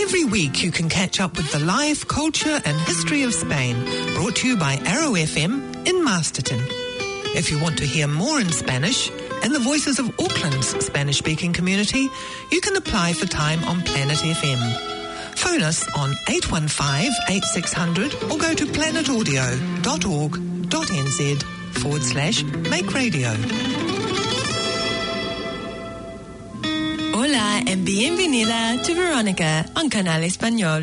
Every week you can catch up with the life, culture and history of Spain, brought to you by Arrow FM in Masterton. If you want to hear more in Spanish and the voices of Auckland's Spanish-speaking community, you can apply for time on Planet FM. Phone us on 815-8600 or go to planetaudio.org.nz/make radio. Hola y bienvenida to Verónica on Canal Español.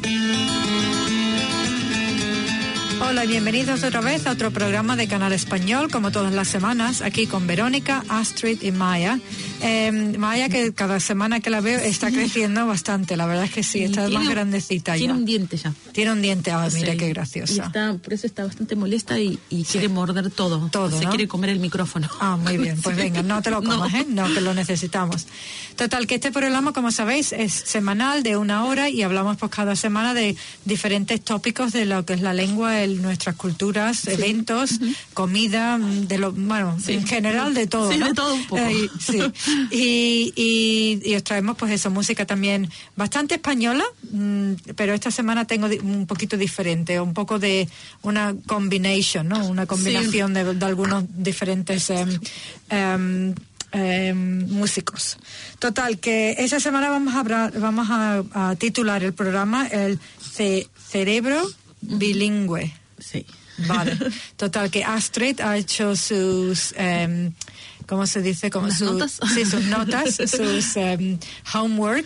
Hola y bienvenidos otra vez a otro programa de Canal Español, como todas las semanas, aquí con Verónica, Astrid y Maya. Maya, que cada semana que la veo está creciendo bastante, la verdad es que sí, está más grandecita ya. Tiene un diente ya. Tiene un diente, mira qué graciosa. Y por eso está bastante molesta y quiere morder todo. Se quiere comer el micrófono. Muy bien, pues venga, no te lo comas, no, que lo necesitamos. Total, que este programa, como sabéis, es semanal de 1 hora y hablamos pues cada semana de diferentes tópicos de lo que es la lengua, nuestras culturas, eventos, comida, en general de todo. Sí, ¿no? de todo un poco. Y os traemos pues eso, música también bastante española, pero esta semana tengo un poquito diferente, un poco de una combination, ¿no? Una combinación de algunos diferentes músicos. Total, que esta semana vamos a titular el programa el cerebro bilingüe. Sí. Vale. Total, que Astrid ha hecho sus ¿cómo se dice? Como sus notas. Sí, sus notas, sus homework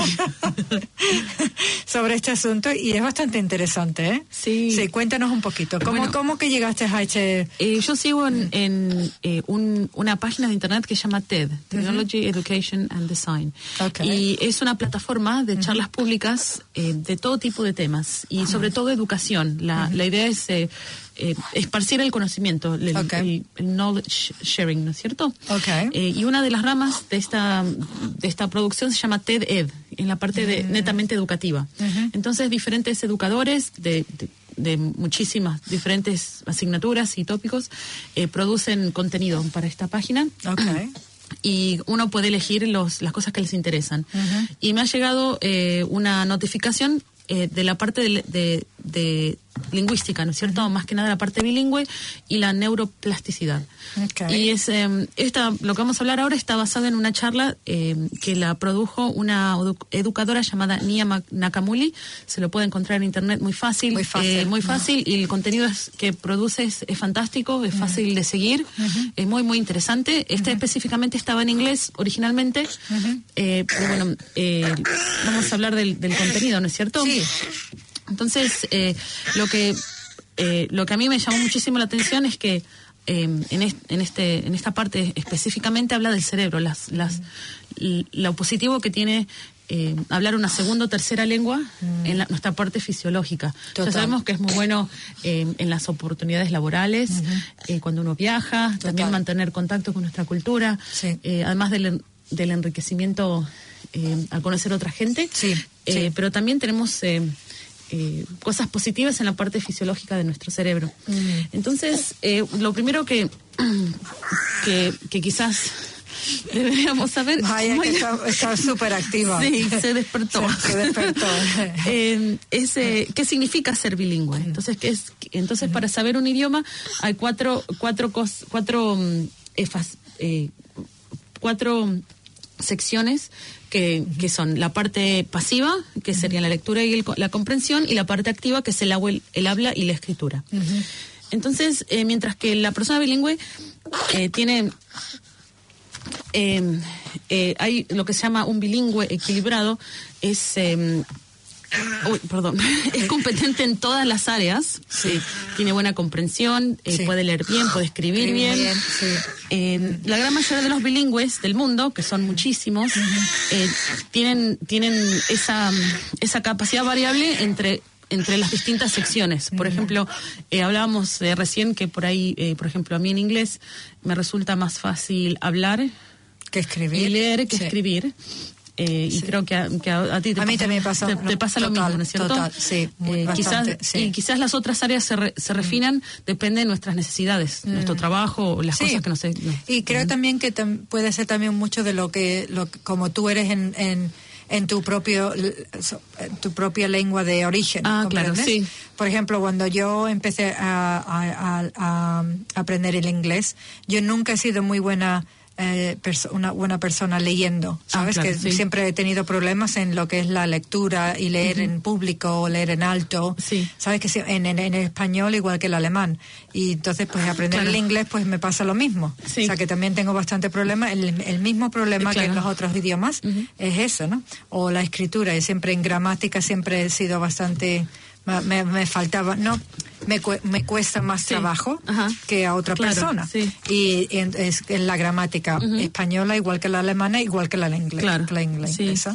sobre este asunto, y es bastante interesante, ¿eh? Sí. Sí, cuéntanos un poquito. ¿Cómo que llegaste a este...? Yo sigo en una página de internet que se llama TED, Technology, Education and Design. Okay. Y es una plataforma de charlas públicas de todo tipo de temas, y sobre todo educación. La idea es esparcir el conocimiento, el knowledge sharing, ¿no es cierto? Okay. Y una de las ramas de esta producción se llama TED-Ed, en la parte netamente educativa. Entonces, diferentes educadores de muchísimas diferentes asignaturas y tópicos producen contenido para esta página. Okay. Y uno puede elegir las cosas que les interesan. Y me ha llegado una notificación de la parte de lingüística, ¿no es cierto? Más que nada la parte bilingüe y la neuroplasticidad. Okay. Y lo que vamos a hablar ahora está basado en una charla que la produjo una educadora llamada Nia Nakamuli. Se lo puede encontrar en internet muy fácil. Muy fácil. Y el contenido que produce es fantástico, es fácil de seguir, es muy, muy interesante. Específicamente estaba en inglés originalmente, pero bueno, vamos a hablar del contenido, ¿no es cierto? Sí. Entonces, lo que a mí me llamó muchísimo la atención es que en esta parte específicamente habla del cerebro, lo positivo que tiene hablar una segunda o tercera lengua en nuestra parte fisiológica. Total. Ya sabemos que es muy bueno en las oportunidades laborales, cuando uno viaja. Total. También mantener contacto con nuestra cultura, además del enriquecimiento al conocer otra gente. Pero también tenemos cosas positivas en la parte fisiológica de nuestro cerebro. Entonces, lo primero que quizás deberíamos saber... Vaya, que está súper activa. Sí, se despertó. Se despertó. ¿Qué significa ser bilingüe? Entonces, para saber un idioma hay cuatro secciones que son la parte pasiva, que sería la lectura y la comprensión, y la parte activa, que es el habla y la escritura. Entonces, mientras que la persona bilingüe tiene... hay lo que se llama un bilingüe equilibrado, es competente en todas las áreas, tiene buena comprensión, puede leer bien, puede escribir bien. La gran mayoría de los bilingües del mundo, que son muchísimos, tienen esa capacidad variable entre las distintas secciones. Por ejemplo, hablábamos recién que por ahí, por ejemplo, a mí en inglés me resulta más fácil hablar que escribir, y leer que escribir. Y creo que a ti también pasa lo mismo, ¿no es cierto? Total, sí, bastante, y quizás las otras áreas se refinan, depende de nuestras necesidades, nuestro trabajo, o las cosas que y creo también que puede ser también mucho de lo que como tú eres en en tu propia lengua de origen. Claro, sí. Por ejemplo, cuando yo empecé a aprender el inglés, yo nunca he sido muy buena una buena persona leyendo, ¿sabes? Claro, que siempre he tenido problemas en lo que es la lectura y leer en público o leer en alto, ¿sabes? Que en español igual que el alemán, y entonces pues aprender el inglés pues me pasa lo mismo, o sea que también tengo bastante problema, el mismo problema que en los otros idiomas es eso, ¿no? O la escritura, y siempre en gramática siempre he sido bastante... Me faltaba, no, me cuesta más trabajo que a otra persona. Y es la gramática española igual que la alemana, igual que la inglesa.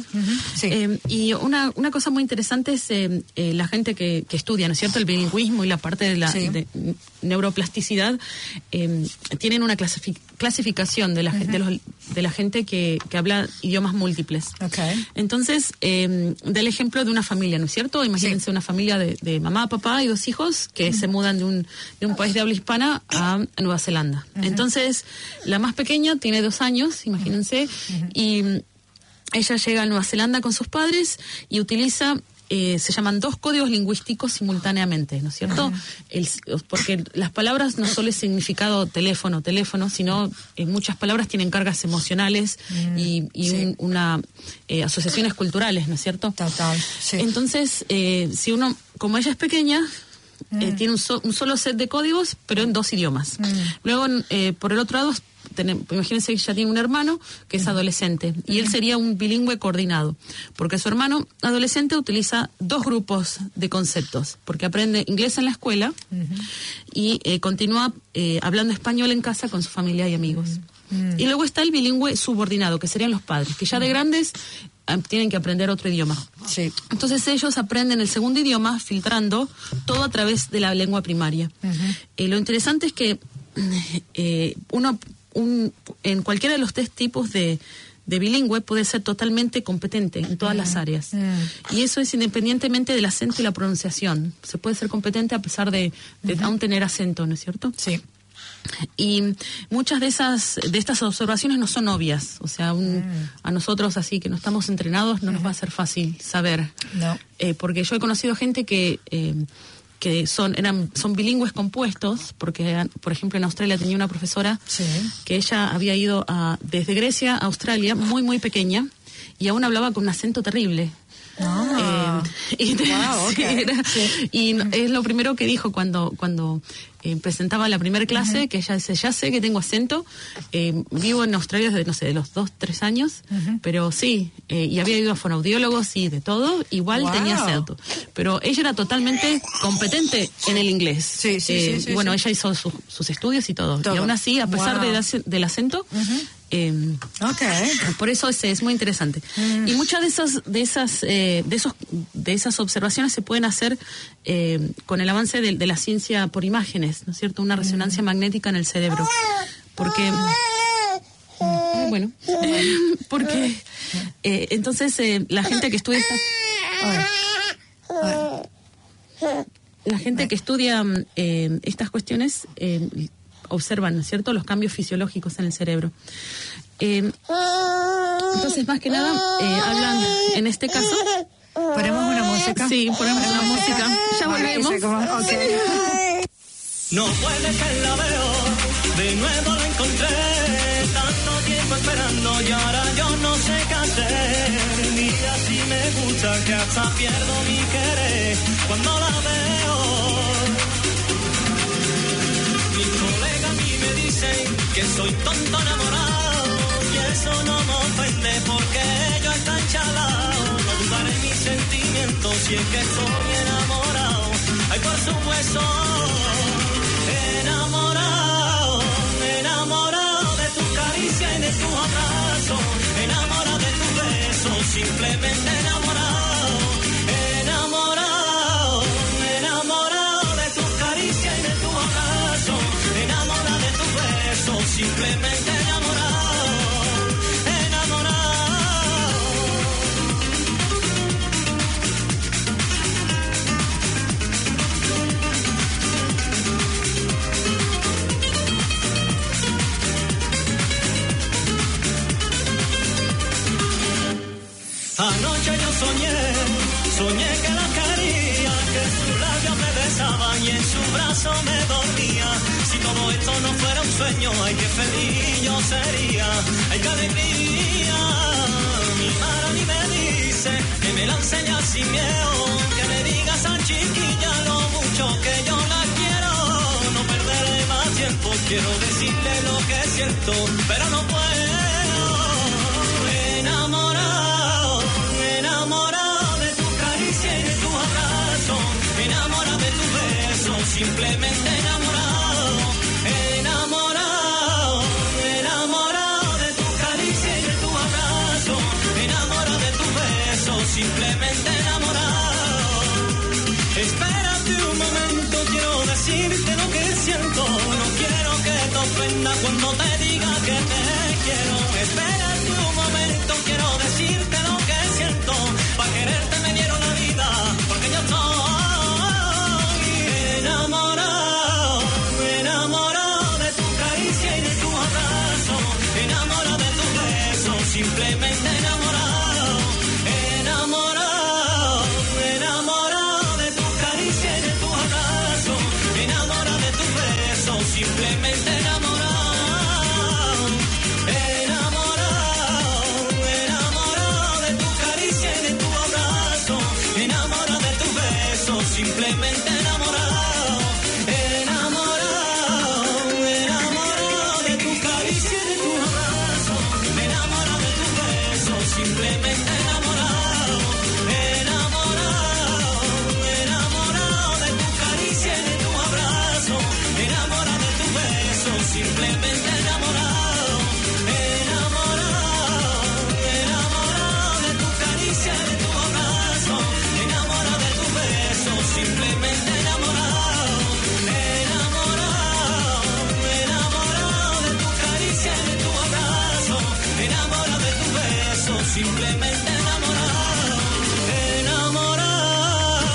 Y una cosa muy interesante es la gente que estudia, ¿no es cierto?, el bilingüismo y la parte de la de neuroplasticidad, tienen una clasificación de la gente que habla idiomas múltiples. Entonces, da el ejemplo de una familia, ¿no es cierto? Imagínense una familia de mamá, papá y 2 hijos que se mudan de un país de habla hispana a Nueva Zelanda. Entonces, la más pequeña tiene 2 años, imagínense, y ella llega a Nueva Zelanda con sus padres y utiliza... se llaman 2 códigos lingüísticos simultáneamente, ¿no es cierto? Porque las palabras no solo es significado teléfono, sino muchas palabras tienen cargas emocionales y una asociaciones culturales, ¿no es cierto? Total, sí. Entonces, si uno, como ella es pequeña, tiene un solo set de códigos, pero en 2 idiomas. Luego, por el otro lado, imagínense que ella tiene un hermano que es adolescente y él sería un bilingüe coordinado, porque su hermano adolescente utiliza 2 grupos de conceptos, porque aprende inglés en la escuela y continúa hablando español en casa con su familia y amigos. Y luego está el bilingüe subordinado, que serían los padres, que ya de grandes tienen que aprender otro idioma. Entonces ellos aprenden el segundo idioma filtrando todo a través de la lengua primaria. Lo interesante es que en cualquiera de los 3 tipos de bilingüe puede ser totalmente competente en todas las áreas. Y eso es independientemente del acento y la pronunciación. Se puede ser competente a pesar de aún tener acento, ¿no es cierto? Sí. Y muchas de estas observaciones no son obvias. O sea, a nosotros así que no estamos entrenados no nos va a ser fácil saber. No. Porque yo he conocido gente que son bilingües compuestos, porque, por ejemplo, en Australia tenía una profesora que ella había ido desde Grecia a Australia, muy, muy pequeña, y aún hablaba con un acento terrible. Y es lo primero que dijo cuando presentaba la primera clase, que ella dice, ya sé que tengo acento, vivo en Australia desde, no sé, de los 2-3 años, pero sí, y había ido a fonoaudiólogos y de todo, igual tenía acento. Pero ella era totalmente competente en el inglés. Y bueno, ella hizo sus estudios y todo. Y aún así, a pesar del acento, por eso es muy interesante. Y muchas de esas observaciones se pueden hacer con el avance de la ciencia por imágenes, ¿no es cierto? Una resonancia magnética en el cerebro. Porque entonces la gente que estudia estas cuestiones observan, ¿no es cierto?, los cambios fisiológicos en el cerebro. Entonces, más que nada, hablan, en este caso... ¿Ponemos una música? Sí, ponemos una música. Ya volvemos. No puede que la veo, de nuevo la encontré, tanto tiempo esperando y ahora yo no sé qué hacer. Mira si me gusta que hasta pierdo mi querer cuando la veo. Mis colegas a mí me dicen que soy tonto enamorado y eso no me ofende porque ellos están chalados. No dudaré mis sentimientos si es que estoy enamorado. Ay, por supuesto, enamorado de tu caricia y de tu abrazo, enamorado de tu beso, simplemente enamorado de tu caricia y de tu abrazo, enamorado de tu beso, simplemente Anoche yo soñé que la quería, que sus labios me besaban y en su brazo me dormía. Si todo esto no fuera un sueño, ay, qué feliz yo sería, ay, qué alegría. Mi madre a mí me dice que me la enseña sin miedo, que me diga esa chiquilla lo mucho que yo la quiero. No perderé más tiempo, quiero decirle lo que siento, pero no puedo. Simplemente enamorado, enamorado, enamorado de tu caricia y de tu abrazo, enamorado de tu beso, simplemente enamorado. Espérate un momento, quiero decirte lo que siento, no quiero que te ofenda cuando te diga que te quiero. Espérate un momento, quiero decirte lo que siento, para quererte me dieron la vida, porque yo estoy enamorado, enamorado de tu caricia y de tu abrazo, enamorado de tu beso, simplemente enamorado, enamorado, enamorado de tu caricia y de tu abrazo, enamorado de tu beso, simplemente enamorado, enamorado, enamorado de tu caricia y de tu abrazo, enamorado de tu beso, simplemente enamorado. Simplemente enamorado, enamorado.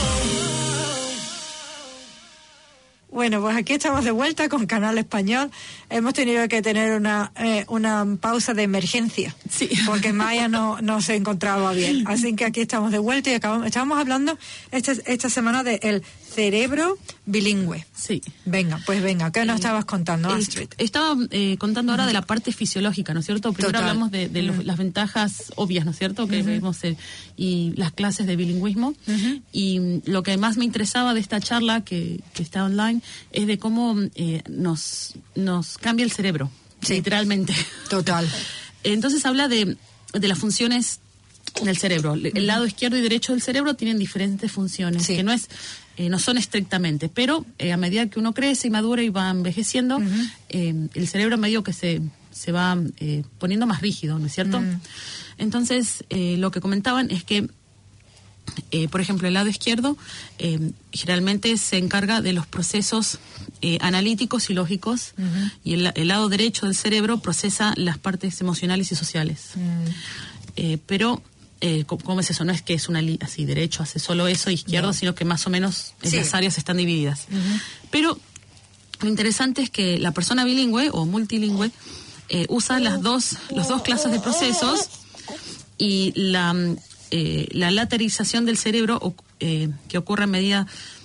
Bueno, pues aquí estamos de vuelta con Canal Español. Hemos tenido que tener una pausa de emergencia, sí, porque Maya no se encontraba bien. Así que aquí estamos de vuelta y estábamos hablando esta semana del cerebro bilingüe. Sí. Venga, ¿qué nos estabas contando, Astrid? Estaba contando ahora de la parte fisiológica, ¿no es cierto? Primero hablamos de las ventajas obvias, ¿no es cierto? Que vemos y las clases de bilingüismo. Y lo que más me interesaba de esta charla que está online es de cómo nos cambia el cerebro, literalmente. Total. Entonces habla de las funciones del cerebro. El lado izquierdo y derecho del cerebro tienen diferentes funciones, que no son estrictamente, pero a medida que uno crece y madura y va envejeciendo, el cerebro medio que se va poniendo más rígido, ¿no es cierto? Entonces, lo que comentaban es que, por ejemplo, el lado izquierdo generalmente se encarga de los procesos analíticos y lógicos, y el lado derecho del cerebro procesa las partes emocionales y sociales. Pero ¿cómo es eso? No es que es así, derecho hace solo eso, izquierdo, sino que más o menos las áreas están divididas. Pero lo interesante es que la persona bilingüe o multilingüe usa las dos clases de procesos, y la lateralización del cerebro que ocurre a medida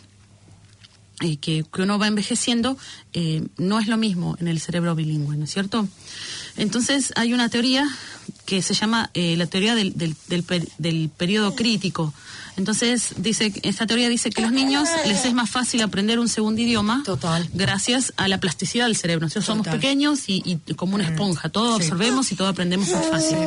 que uno va envejeciendo no es lo mismo en el cerebro bilingüe, ¿no es cierto? Entonces hay una teoría que se llama la teoría del periodo crítico. Entonces esta teoría dice que a los niños les es más fácil aprender un segundo idioma. Total. Gracias a la plasticidad del cerebro. Nosotros somos pequeños y como una esponja, todo absorbemos y todo aprendemos más fácil.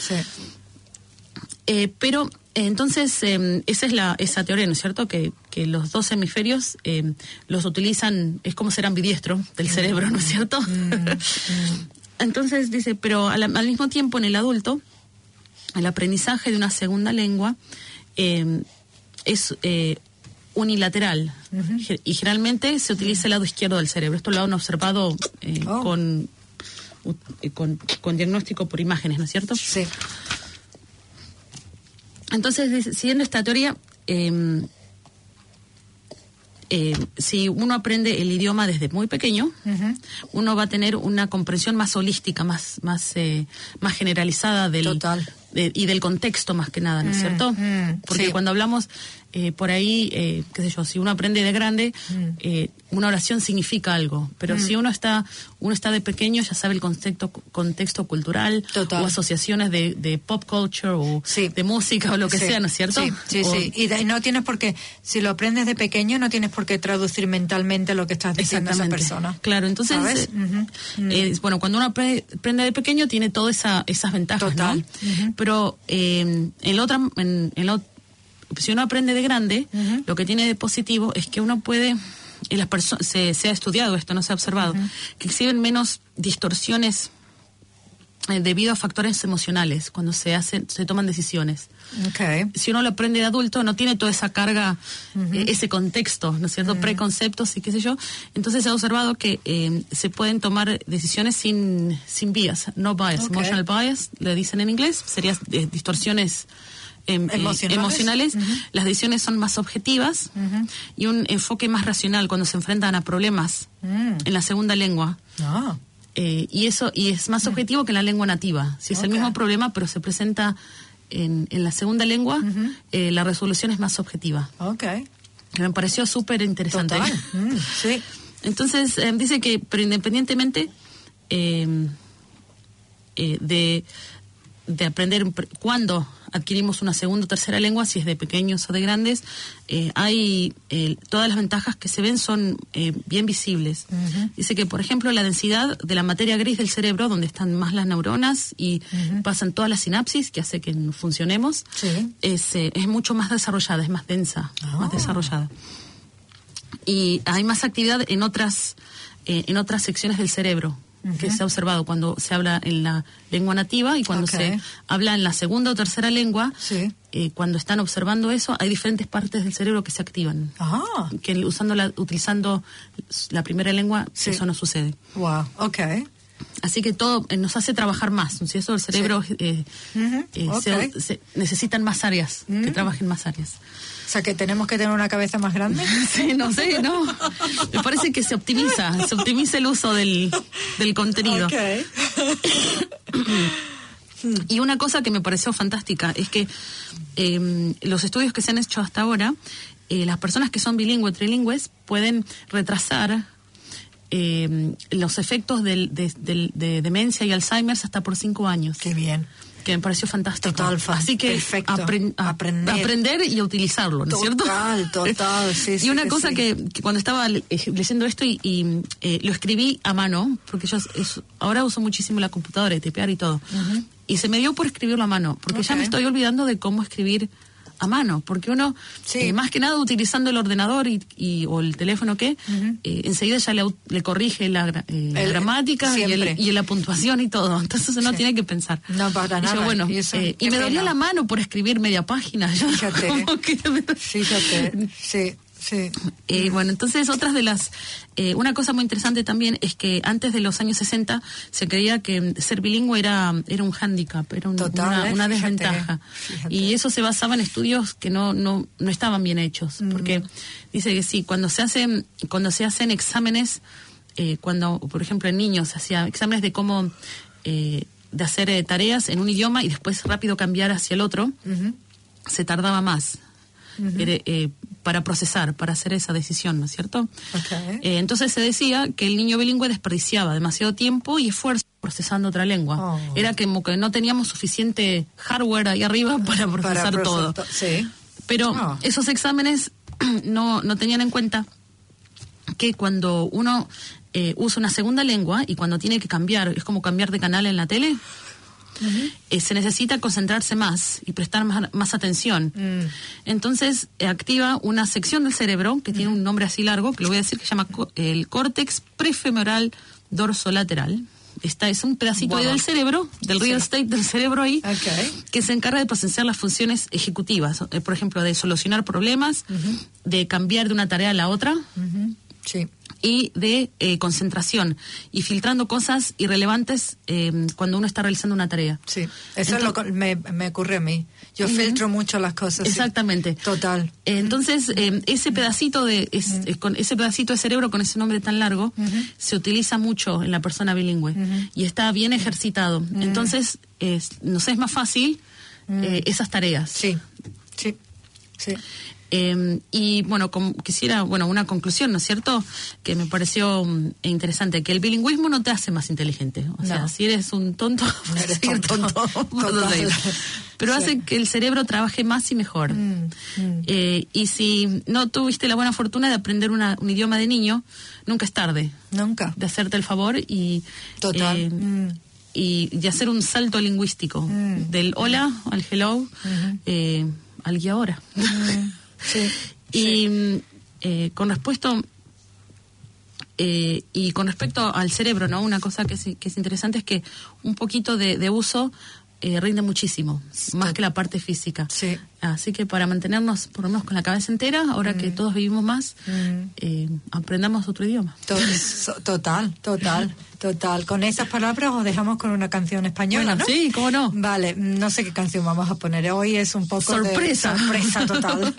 Pero entonces esa es esa teoría, ¿no es cierto? Que los dos hemisferios los utilizan, es como ser ambidiestro del cerebro, ¿no es cierto? Entonces dice, pero al mismo tiempo en el adulto, el aprendizaje de una segunda lengua es unilateral, y generalmente se utiliza el lado izquierdo del cerebro. Esto lo han observado con diagnóstico por imágenes, ¿no es cierto? Sí. Entonces, siguiendo esta teoría, si uno aprende el idioma desde muy pequeño, uno va a tener una comprensión más holística, más generalizada y del contexto más que nada, ¿no es cierto? Porque cuando hablamos por ahí, qué sé yo, si uno aprende de grande, una oración significa algo, pero si uno está de pequeño ya sabe el contexto cultural. Total. O asociaciones de pop culture o de música o lo que sea, ¿no es cierto? Sí. Y no tienes por qué, si lo aprendes de pequeño, no tienes por qué traducir mentalmente lo que estás diciendo a esa persona. Claro, entonces, bueno, cuando uno aprende de pequeño tiene todas esas ventajas, total, ¿no? Pero si uno aprende de grande, lo que tiene de positivo es que uno puede, y las personas, se ha estudiado esto, no se ha observado, que exhiben menos distorsiones debido a factores emocionales cuando se toman decisiones. Okay. Si uno lo aprende de adulto, no tiene toda esa carga, ese contexto, ¿no es cierto? Preconceptos y qué sé yo. Entonces se ha observado que se pueden tomar decisiones sin bias, no bias, emotional bias, le dicen en inglés, serían distorsiones emocionales. Las decisiones son más objetivas y un enfoque más racional cuando se enfrentan a problemas en la segunda lengua. Y es más objetivo que en la lengua nativa. Si es el mismo problema, pero se presenta en la segunda lengua, la resolución es más objetiva. Me pareció súper interesante. Sí. Entonces, dice que, pero independientemente de aprender cuándo adquirimos una segunda o tercera lengua, si es de pequeños o de grandes, hay todas las ventajas que se ven son bien visibles. Dice que, por ejemplo, la densidad de la materia gris del cerebro, donde están más las neuronas y pasan todas las sinapsis, que hace que funcionemos, es mucho más desarrollada, es más densa, más desarrollada. Y hay más actividad en otras secciones del cerebro, que se ha observado cuando se habla en la lengua nativa y cuando se habla en la segunda o tercera lengua. Cuando están observando eso, hay diferentes partes del cerebro que se activan. Que utilizando la primera lengua, eso no sucede. Wow, Así que todo nos hace trabajar más. Si eso el cerebro necesitan más áreas, que trabajen más áreas. O sea, que tenemos que tener una cabeza más grande. Sí, no sé, no. Me parece que se optimiza el uso del contenido. Y una cosa que me pareció fantástica es que los estudios que se han hecho hasta ahora, las personas que son bilingües, trilingües, pueden retrasar los efectos de demencia y Alzheimer hasta por 5 años. Qué bien. Que me pareció fantástico. Total, así que aprender y a utilizarlo, ¿no es cierto? Total, sí. Y una cosa que cuando estaba leyendo esto y lo escribí a mano, porque yo ahora uso muchísimo la computadora, tipear y todo, y se me dio por escribirlo a mano, porque ya me estoy olvidando de cómo escribir a mano, porque uno, más que nada utilizando el ordenador o el teléfono enseguida ya le corrige la gramática y la puntuación y todo, entonces uno tiene que pensar. No para nada. Y me dolía la mano por escribir media página. Fíjate. Sí. Bueno, entonces otras de las... una cosa muy interesante también es que antes de los años 60 se creía que ser bilingüe era un hándicap, era una desventaja. Fíjate. Y eso se basaba en estudios que no estaban bien hechos. Porque dice que cuando se hacen exámenes, cuando, por ejemplo, en niños se hacían exámenes de cómo... de hacer tareas en un idioma y después rápido cambiar hacia el otro, se tardaba más. Para procesar, para hacer esa decisión, ¿no es cierto? Entonces se decía que el niño bilingüe desperdiciaba demasiado tiempo y esfuerzo procesando otra lengua. Era como que no teníamos suficiente hardware ahí arriba para procesar todo. Pero esos exámenes no tenían en cuenta que cuando uno usa una segunda lengua y cuando tiene que cambiar, es como cambiar de canal en la tele, se necesita concentrarse más y prestar más atención. Entonces activa una sección del cerebro que tiene un nombre así largo, que lo voy a decir, que se llama el córtex prefemoral dorsolateral. Es un pedacito ahí del cerebro, del real estate del cerebro ahí, que se encarga de procesar las funciones ejecutivas, por ejemplo, de solucionar problemas, de cambiar de una tarea a la otra, y de concentración, y filtrando cosas irrelevantes cuando uno está realizando una tarea. Eso es lo que me ocurre a mí. Yo filtro mucho las cosas. Exactamente. Total. Entonces, ese pedacito con ese pedacito de cerebro con ese nombre tan largo, se utiliza mucho en la persona bilingüe y está bien ejercitado. Entonces, no sé, es más fácil esas tareas. Sí. Y bueno, quisiera, una conclusión, ¿no es cierto?, que me pareció interesante, que el bilingüismo no te hace más inteligente. O sea, si eres un tonto, eres tonto. Pero hace que el cerebro trabaje más y mejor. Y si no tuviste la buena fortuna de aprender un idioma de niño, nunca es tarde. Nunca. De hacerte el favor y... Total. Y hacer un salto lingüístico. Del hola al hello, al y ahora. Y con respecto al cerebro, ¿no? Una cosa que es interesante es que un poquito de uso rinde muchísimo, más que la parte física. Sí. Así que para mantenernos por lo menos con la cabeza entera, ahora que todos vivimos más, aprendamos otro idioma. Total. Con esas palabras os dejamos con una canción española, ¿no? Sí, cómo no. Vale, no sé qué canción vamos a poner hoy, es un poco sorpresa total.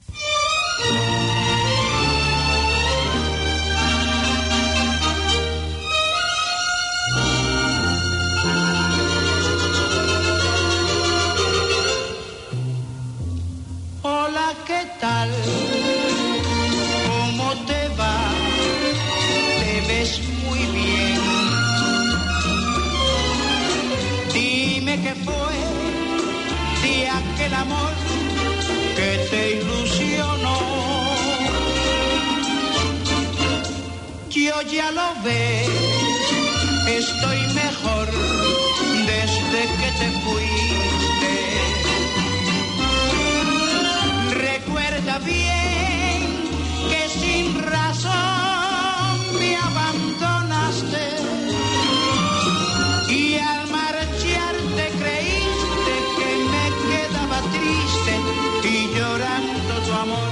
Hola, ¿qué tal? ¿Cómo te va? Te ves muy bien. Dime qué fue de aquel amor que te ilusionó. Yo ya lo ves, estoy mejor desde que te fuiste. Recuerda bien que sin razón me abandonaste y al marcharte creíste que me quedaba triste y llorando tu amor.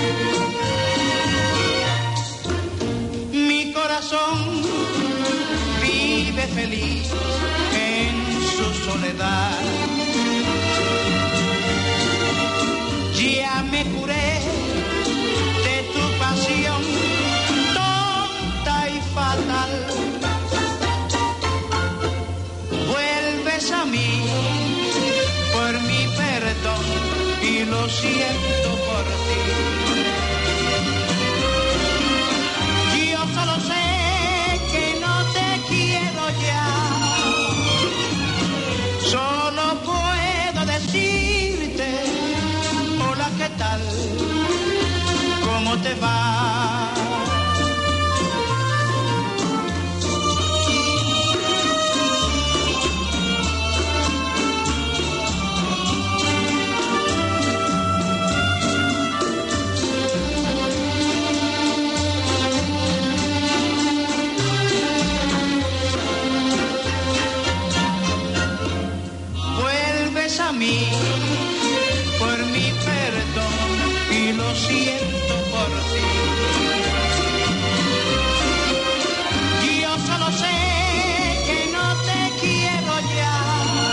Mi corazón vive feliz en su soledad. Ya me curé de tu pasión tonta y fatal. Vuelves a mí por mi perdón y lo siento por ti. Yo solo sé que no te quiero ya. Solo puedo decirte hola, ¿qué tal? ¿Cómo te va? Vuelves a mí por mi perdón y lo siento por ti. Yo solo sé que no te quiero ya.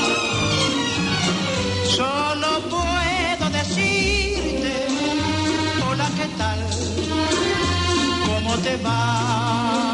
Solo puedo decirte hola, ¿qué tal? ¿Cómo te va?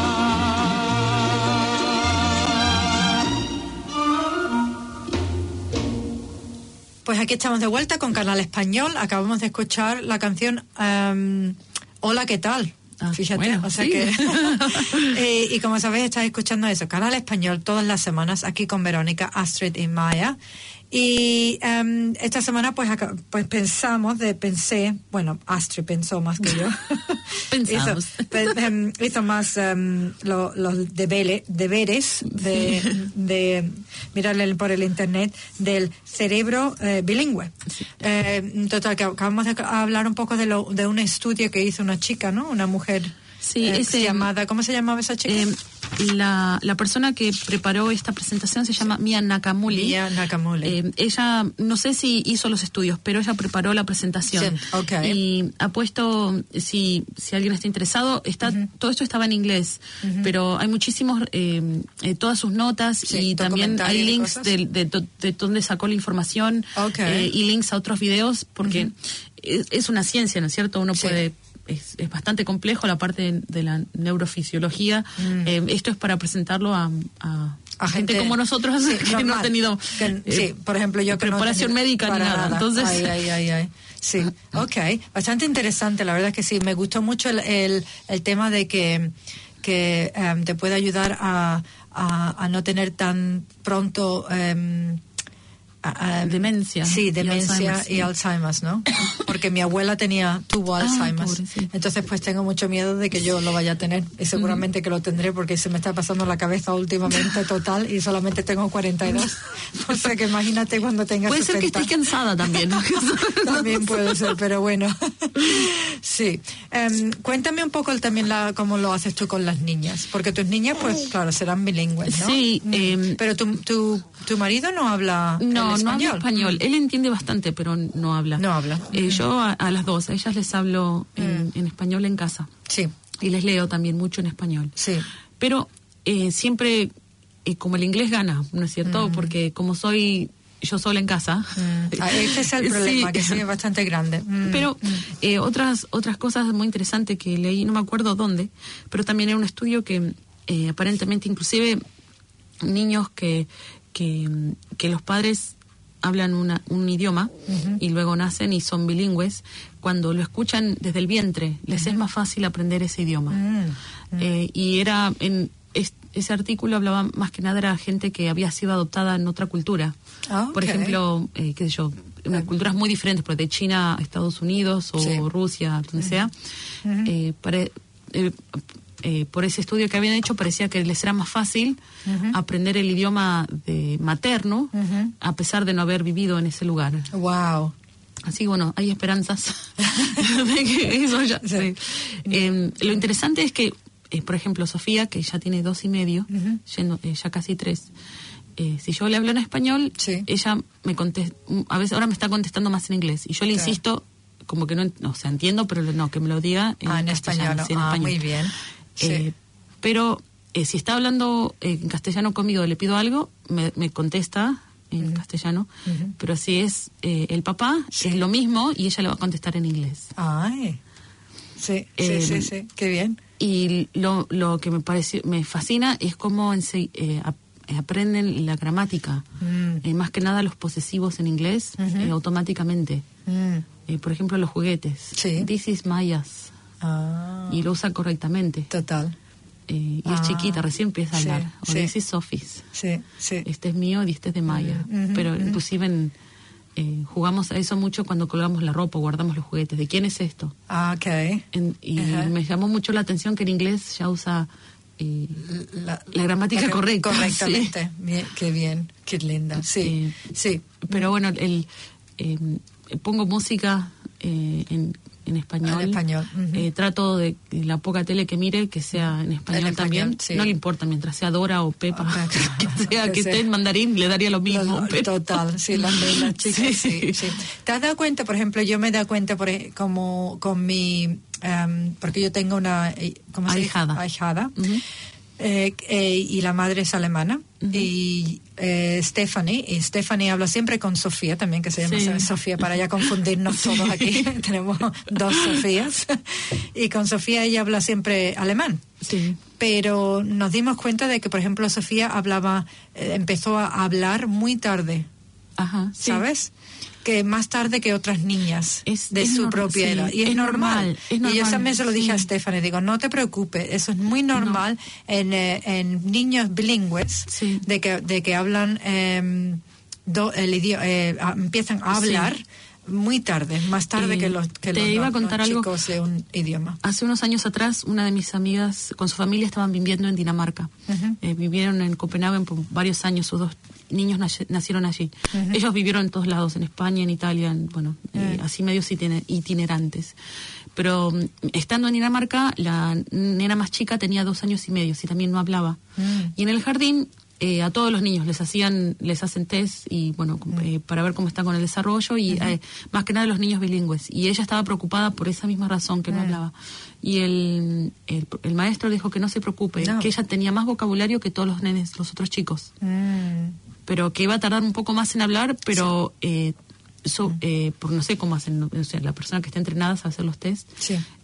Pues aquí estamos de vuelta con Canal Español. Acabamos de escuchar la canción Hola, ¿qué tal? Fíjate, bueno, o sea sí. que y como sabéis, estáis escuchando eso, Canal Español todas las semanas aquí con Verónica, Astrid y Maya. Y esta semana pues pensé, bueno, Astrid pensó más que yo. Pensamos. hizo más los deberes de mirarle por el internet del cerebro bilingüe. Sí. Total, que acabamos de hablar un poco de un estudio que hizo una chica, ¿no? Una mujer. Sí, llamada, ¿cómo se llamaba esa chica? La persona que preparó esta presentación se llama Mia Nakamura. Ella, no sé si hizo los estudios, pero ella preparó la presentación. Sí, okay. Y ha puesto, si alguien está interesado, todo esto estaba en inglés, pero hay muchísimos, todas sus notas, sí, y también hay links de dónde sacó la información, y links a otros videos, porque es una ciencia, ¿no es cierto? Uno puede... Es bastante complejo la parte de la neurofisiología. Esto es para presentarlo a a gente como nosotros que no ha tenido sí, por ejemplo, yo que preparación médica ni nada. Entonces, sí, okay, bastante interesante, la verdad es que sí, me gustó mucho el tema de que te puede ayudar a no tener tan pronto demencia. Sí, demencia y Alzheimer's, ¿no? Porque mi abuela tuvo Alzheimer's. Entonces, pues tengo mucho miedo de que yo lo vaya a tener. Y seguramente que lo tendré porque se me está pasando la cabeza últimamente total y solamente tengo 42. O sea que imagínate cuando tenga 60. Puede ser que estés cansada también. También puede ser, pero bueno. Sí. Cuéntame un poco también cómo lo haces tú con las niñas. Porque tus niñas, pues claro, serán bilingües, ¿no? Sí. Pero tu marido no habla No habla español. Él entiende bastante, pero no habla. No habla. Yo a las dos, a ellas les hablo en español en casa. Sí. Y les leo también mucho en español. Sí. Pero siempre, como el inglés gana, ¿no es cierto? Porque como soy yo sola en casa. Este es el problema, que sí es bastante grande. Pero otras cosas muy interesantes que leí, no me acuerdo dónde, pero también era un estudio que aparentemente inclusive niños que los padres hablan un idioma y luego nacen y son bilingües, cuando lo escuchan desde el vientre, les es más fácil aprender ese idioma. Y era ese artículo hablaba más que nada, era gente que había sido adoptada en otra cultura. Por ejemplo, qué sé yo, unas culturas muy diferentes, porque de China a Estados Unidos o Rusia, donde sea. Por ese estudio que habían hecho, parecía que les era más fácil aprender el idioma materno, a pesar de no haber vivido en ese lugar. Wow. Así que bueno, hay esperanzas de que eso ya. Sí. Lo interesante es que, por ejemplo, Sofía, que ya tiene 2 y medio, ya casi 3. Si yo le hablo en español, ella me contesta, a veces ahora me está contestando más en inglés, y yo le insisto, como que no, o sea, entiendo, pero no, que me lo diga en español. Sí, en español. Muy bien. Sí. Pero si está hablando en castellano conmigo, le pido algo, me contesta en castellano, pero si es el papá, es lo mismo, y ella le va a contestar en inglés. Ay, sí, qué bien. Y lo que me fascina es cómo aprenden la gramática, más que nada los posesivos en inglés, automáticamente. Por ejemplo, los juguetes. Sí. This is Maya's. Y lo usan correctamente. Total. Y es chiquita, recién empieza a hablar. O this is Sophie's. Sí. Este es mío y este es de Maya. Pero inclusive jugamos a eso mucho cuando colgamos la ropa, guardamos los juguetes. ¿De quién es esto? Okay. Y me llamó mucho la atención que en inglés ya usa la gramática correcta. Correctamente. Bien, qué bien, qué linda. Sí. Pero bueno, pongo música en español. En español. Trato de la poca tele que mire que sea en español también. Sí. No le importa, mientras sea Dora o Pepa, que esté en mandarín, le daría lo mismo. Total, sí, las chicas, sí. ¿Te has dado cuenta, por ejemplo, yo me he dado cuenta como con mi... porque yo tengo una ahijada. Y la madre es alemana, y Stephanie habla siempre con Sofía también, que se llama Sofía, para ya confundirnos todos aquí. Tenemos 2 Sofías, y con Sofía ella habla siempre alemán. Pero nos dimos cuenta de que, por ejemplo, Sofía empezó a hablar muy tarde. ¿Sabes? Que más tarde que otras niñas de su propia edad. Y es normal. Y yo también se lo dije a Stephanie, digo, no te preocupes, eso es muy normal en niños bilingües, de que hablan el idioma, empiezan a hablar muy tarde, más tarde que los iba a contar algo. Chicos de un idioma. Hace unos años atrás, una de mis amigas con su familia estaban viviendo en Dinamarca. Vivieron en Copenhague por varios años, sus 2 niños nacieron allí. Ellos vivieron en todos lados, en España, en Italia, así medios itinerantes. Pero estando en Dinamarca, la nena más chica tenía 2 años y medio y también no hablaba. Y en el jardín a todos los niños les hacen test y para ver cómo están con el desarrollo y más que nada los niños bilingües. Y ella estaba preocupada por esa misma razón, que no hablaba. Y el maestro dijo que no se preocupe, que ella tenía más vocabulario que todos los nenes, los otros chicos. Pero que iba a tardar un poco más en hablar, pero por no sé cómo hacen, o sea, la persona que está entrenada sabe hacer los test,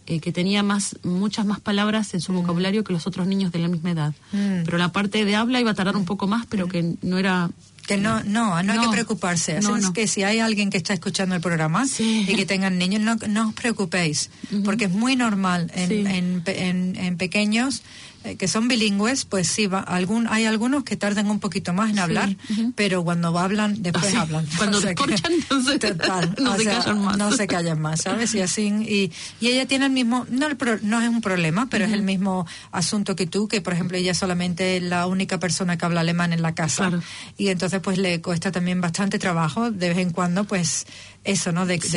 que tenía muchas más palabras en su vocabulario que los otros niños de la misma edad. Pero la parte de habla iba a tardar un poco más, pero que no era... Que no hay que preocuparse. Es que si hay alguien que está escuchando el programa y que tengan niños, no os preocupéis, porque es muy normal en pequeños que son bilingües, pues sí, hay algunos que tardan un poquito más en hablar, pero cuando hablan, después hablan. Cuando descorchan, no se callan más. No se callan más, ¿sabes? Y así, y ella tiene el mismo, no es un problema, pero es el mismo asunto que tú, que por ejemplo ella solamente es la única persona que habla alemán en la casa. Claro. Y entonces pues le cuesta también bastante trabajo, de vez en cuando, pues eso, ¿no? De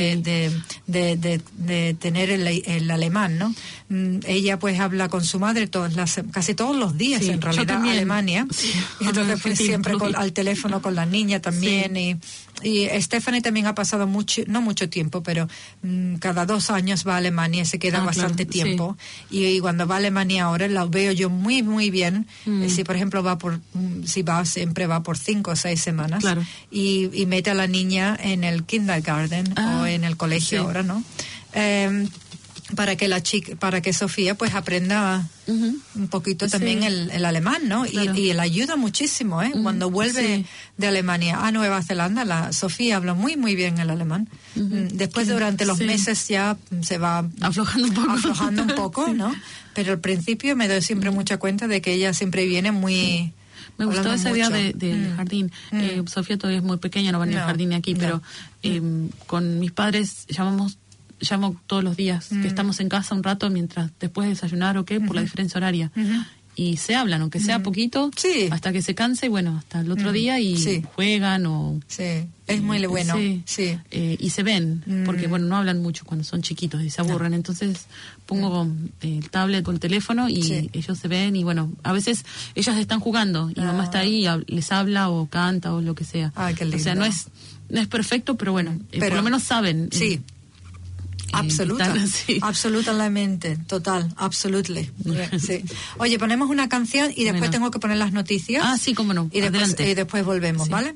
tener el alemán, ¿no? Ella pues habla con su madre casi todos los días, en realidad, Alemania. Sí. Y entonces pues siempre al teléfono con la niña también. Y Stephanie también ha pasado no mucho tiempo, pero cada 2 años va a Alemania y se queda bastante tiempo. Y cuando va a Alemania ahora la veo yo muy, muy bien. Si por ejemplo siempre va por 5 o 6 semanas. Claro. Y mete a la niña en el kindergarten o en el colegio ahora, ¿no? Para que Sofía pues aprenda un poquito también el alemán, ¿no? Claro. Y le ayuda muchísimo, ¿eh? Cuando vuelve de Alemania a Nueva Zelanda, Sofía habla muy, muy bien el alemán. Después durante los meses ya se va aflojando un poco, ¿no? Pero al principio me doy siempre mucha cuenta de que ella siempre viene muy... Me gustó esa idea del jardín. Sofía todavía es muy pequeña, no va ni al jardín aquí, pero con mis padres llamo todos los días, que estamos en casa un rato mientras después de desayunar o qué, por la diferencia horaria. Y se hablan, aunque sea poquito, hasta que se canse, y bueno, hasta el otro día, y juegan o... Sí, es muy bueno. Y se ven, porque bueno, no hablan mucho cuando son chiquitos y se aburren, entonces pongo el tablet o el teléfono y ellos se ven, y bueno, a veces ellas están jugando y mamá está ahí y les habla o canta o lo que sea. Qué lindo. O sea, no es perfecto, pero bueno, por lo menos saben. Sí. Absolutamente, total, absolutely. Sí. Oye, ponemos una canción y después tengo que poner las noticias. Sí, cómo no. Y después volvemos, ¿vale?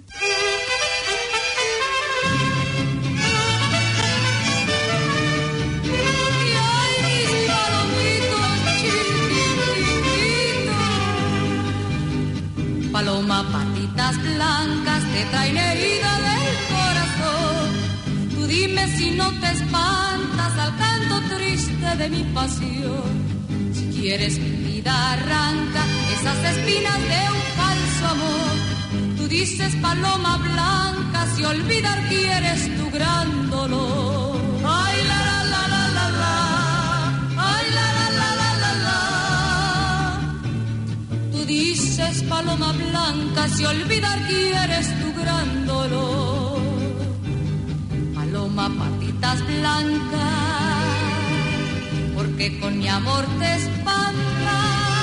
Paloma, patitas blancas te traen herida del corazón. Tú dime si no te espantas al canto triste de mi pasión. Si quieres mi vida arranca esas espinas de un falso amor. Tú dices paloma blanca si olvidar quieres tu gran dolor. Ay, la la la la la la. Ay, la la la la la la. Tú dices paloma blanca si olvidar quieres tu gran dolor. Paloma, patitas blancas, porque con mi amor te espanta.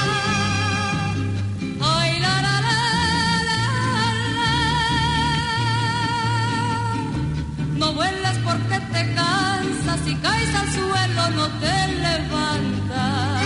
Ay, la la la la la. No vuelas porque te cansas, si caes al suelo no te levantas.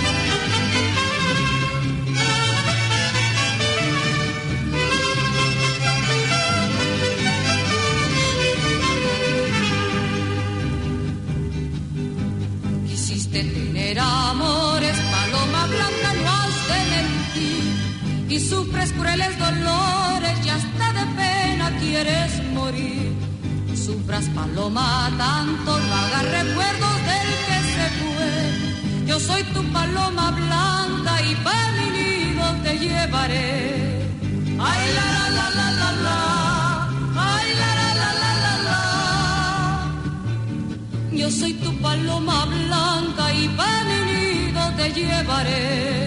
Tener amores, paloma blanca, no has de mentir. Y sufres crueles dolores y hasta de pena quieres morir. Sufras, paloma, tanto, no hagas recuerdos del que se fue. Yo soy tu paloma blanca y para mi nido te llevaré. Ay, la la la la la la. Ay, la la la la la la. Yo soy tu paloma blanca y pa' mi nido te llevaré.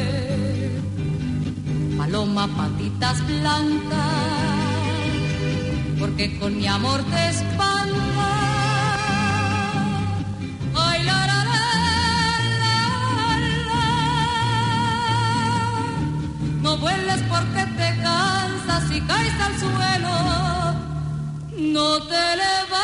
Paloma, patitas blancas, porque con mi amor te espanta. Ay, la la la la la. No vueles porque te cansas y caes al suelo, no te levantas.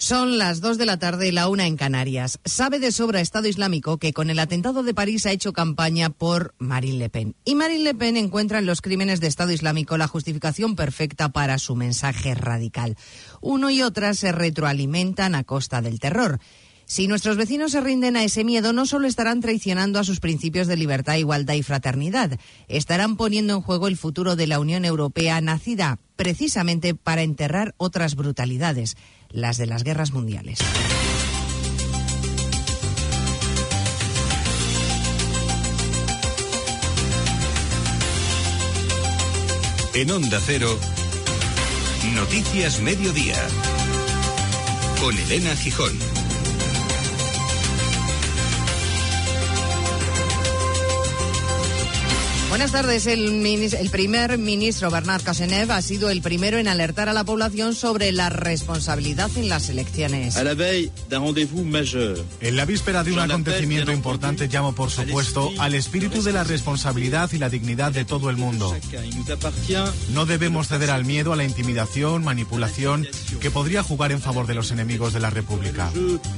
Son las 2 de la tarde y la 1 en Canarias. Sabe de sobra Estado Islámico que con el atentado de París ha hecho campaña por Marine Le Pen. Y Marine Le Pen encuentra en los crímenes de Estado Islámico la justificación perfecta para su mensaje radical. Uno y otra se retroalimentan a costa del terror. Si nuestros vecinos se rinden a ese miedo, no solo estarán traicionando a sus principios de libertad, igualdad y fraternidad, estarán poniendo en juego el futuro de la Unión Europea, nacida precisamente para enterrar otras brutalidades, las de las guerras mundiales. En Onda Cero, Noticias Mediodía, con Elena Gijón. Buenas tardes. El primer ministro Bernard Cazeneuve ha sido el primero en alertar a la población sobre la responsabilidad en las elecciones. En la víspera de un acontecimiento importante llamo, por supuesto, al espíritu de la responsabilidad y la dignidad de todo el mundo. No debemos ceder al miedo, a la intimidación, manipulación, que podría jugar en favor de los enemigos de la República.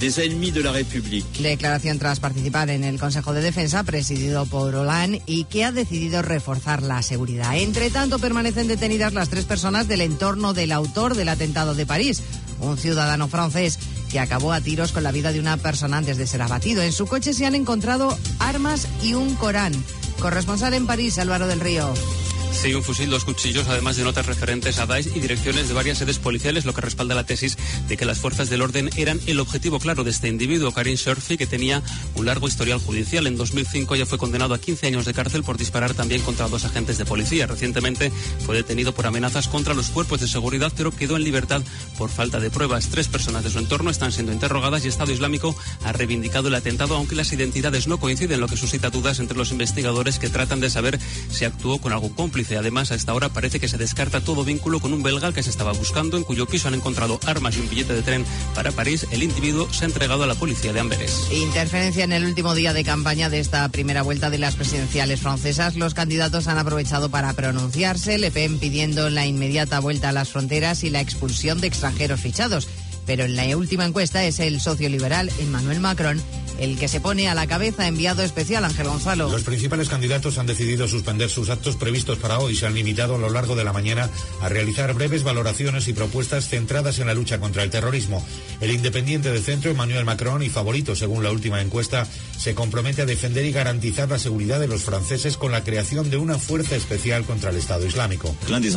Declaración tras participar en el Consejo de Defensa presidido por Hollande y que ha decidido reforzar la seguridad. Entre tanto, permanecen detenidas las 3 personas del entorno del autor del atentado de París, un ciudadano francés que acabó a tiros con la vida de una persona antes de ser abatido. En su coche se han encontrado armas y un Corán. Corresponsal en París, Álvaro del Río. Sí, un fusil, 2 cuchillos, además de notas referentes a Daesh y direcciones de varias sedes policiales, lo que respalda la tesis de que las fuerzas del orden eran el objetivo claro de este individuo, Karim Shorfi, que tenía un largo historial judicial. En 2005 ya fue condenado a 15 años de cárcel por disparar también contra 2 agentes de policía. Recientemente fue detenido por amenazas contra los cuerpos de seguridad, pero quedó en libertad por falta de pruebas. 3 personas de su entorno están siendo interrogadas y Estado Islámico ha reivindicado el atentado, aunque las identidades no coinciden, lo que suscita dudas entre los investigadores que tratan de saber si actuó con algún cómplice. Además, a esta hora parece que se descarta todo vínculo con un belga que se estaba buscando, en cuyo piso han encontrado armas y un billete de tren para París. El individuo se ha entregado a la policía de Amberes. Interferencia en el último día de campaña de esta primera vuelta de las presidenciales francesas. Los candidatos han aprovechado para pronunciarse. Le Pen pidiendo la inmediata vuelta a las fronteras y la expulsión de extranjeros fichados. Pero en la última encuesta es el socio liberal Emmanuel Macron el que se pone a la cabeza. Enviado especial Ángel Gonzalo. Los principales candidatos han decidido suspender sus actos previstos para hoy. Se han limitado a lo largo de la mañana a realizar breves valoraciones y propuestas centradas en la lucha contra el terrorismo. El independiente de centro, Emmanuel Macron, y favorito según la última encuesta, se compromete a defender y garantizar la seguridad de los franceses con la creación de una fuerza especial contra el Estado Islámico.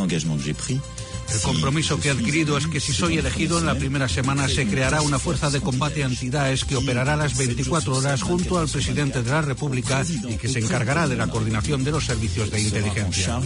El compromiso que he adquirido es que si soy elegido en la primera semana se creará una fuerza de combate anti-Daesh que operará las 24 horas junto al presidente de la República y que se encargará de la coordinación de los servicios de inteligencia.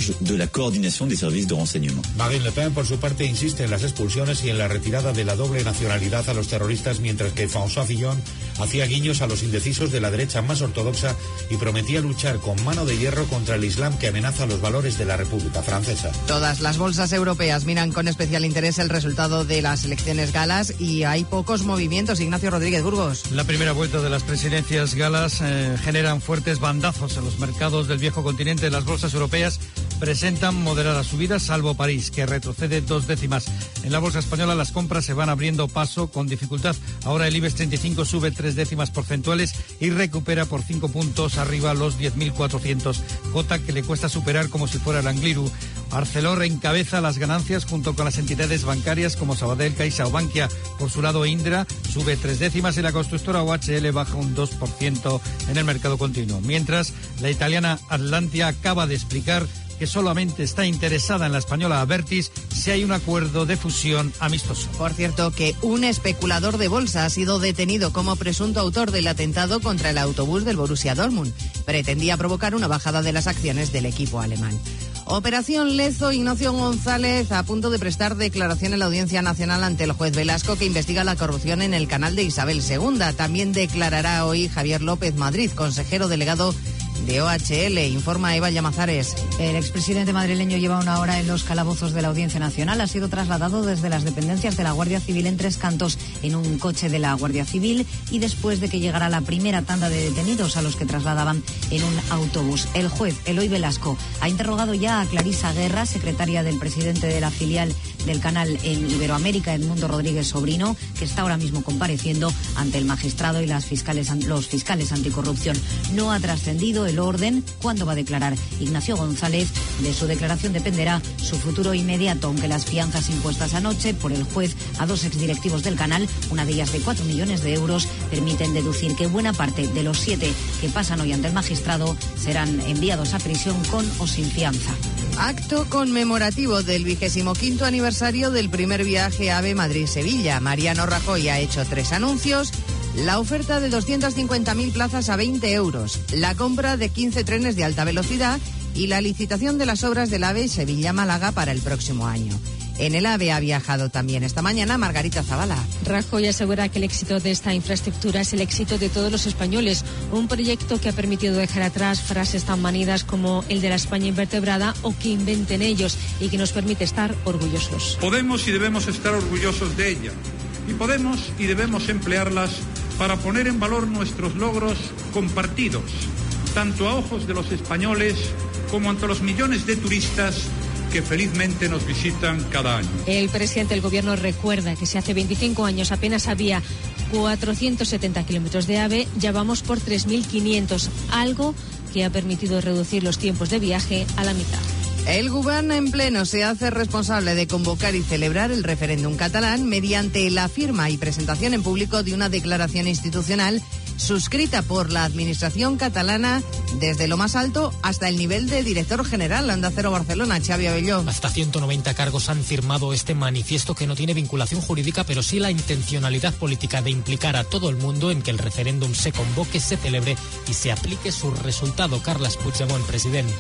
Marine Le Pen, por su parte, insiste en las expulsiones y en la retirada de la doble nacionalidad a los terroristas, mientras que François Fillon hacía guiños a los indecisos de la derecha más ortodoxa y prometía luchar con mano de hierro contra el Islam que amenaza los valores de la República Francesa. Todas las bolsas europeas miran con especial interés el resultado de las elecciones galas y hay pocos movimientos. Ignacio Rodríguez Burgos. La primera vuelta de las presidencias galas generan fuertes bandazos en los mercados del viejo continente. Las bolsas europeas presentan moderadas subidas, salvo París, que retrocede 2 décimas. En la bolsa española las compras se van abriendo paso con dificultad. Ahora el IBEX 35 sube 3 décimas porcentuales y recupera por 5 puntos arriba los 10.400. Cota que le cuesta superar como si fuera el Angliru. Arcelor encabeza las ganancias junto con las entidades bancarias como Sabadell, Caixa o Bankia. Por su lado, Indra sube 3 décimas y la constructora OHL baja un 2% en el mercado continuo. Mientras, la italiana Atlantia acaba de explicar que solamente está interesada en la española Abertis si hay un acuerdo de fusión amistoso. Por cierto, que un especulador de bolsa ha sido detenido como presunto autor del atentado contra el autobús del Borussia Dortmund. Pretendía provocar una bajada de las acciones del equipo alemán. Operación Lezo, Ignacio González a punto de prestar declaración en la Audiencia Nacional ante el juez Velasco que investiga la corrupción en el canal de Isabel II. También declarará hoy Javier López Madrid, consejero delegado de OHL, informa Eva Llamazares. El expresidente madrileño lleva una hora en los calabozos de la Audiencia Nacional. Ha sido trasladado desde las dependencias de la Guardia Civil en Tres Cantos en un coche de la Guardia Civil y después de que llegara la primera tanda de detenidos a los que trasladaban en un autobús. El juez Eloy Velasco ha interrogado ya a Clarisa Guerra, secretaria del presidente de la filial del canal en Iberoamérica, Edmundo Rodríguez Sobrino, que está ahora mismo compareciendo ante el magistrado y los fiscales anticorrupción. No ha trascendido el orden cuándo va a declarar Ignacio González. De su declaración dependerá su futuro inmediato, aunque las fianzas impuestas anoche por el juez a 2 exdirectivos del canal, una de ellas de 4 millones de euros, permiten deducir que buena parte de los 7 que pasan hoy ante el magistrado serán enviados a prisión con o sin fianza. Acto conmemorativo del 25º aniversario del primer viaje AVE Madrid-Sevilla. Mariano Rajoy ha hecho 3 anuncios. La oferta de 250.000 plazas a 20 euros, la compra de 15 trenes de alta velocidad y la licitación de las obras del AVE Sevilla-Málaga para el próximo año. En el AVE ha viajado también esta mañana Margarita Zavala. Rajoy asegura que el éxito de esta infraestructura es el éxito de todos los españoles. Un proyecto que ha permitido dejar atrás frases tan manidas como el de la España invertebrada o que inventen ellos y que nos permite estar orgullosos. Podemos y debemos estar orgullosos de ella. Y podemos y debemos emplearlas para poner en valor nuestros logros compartidos, tanto a ojos de los españoles como ante los millones de turistas que felizmente nos visitan cada año. El presidente del Gobierno recuerda que si hace 25 años apenas había 470 kilómetros de AVE, ya vamos por 3.500, algo que ha permitido reducir los tiempos de viaje a la mitad. El Gobierno en pleno se hace responsable de convocar y celebrar el referéndum catalán mediante la firma y presentación en público de una declaración institucional suscrita por la Administración catalana desde lo más alto hasta el nivel de director general. Onda Cero Barcelona, Xavi Abelló. Hasta 190 cargos han firmado este manifiesto que no tiene vinculación jurídica, pero sí la intencionalidad política de implicar a todo el mundo en que el referéndum se convoque, se celebre y se aplique su resultado. Carles Puigdemont, presidente.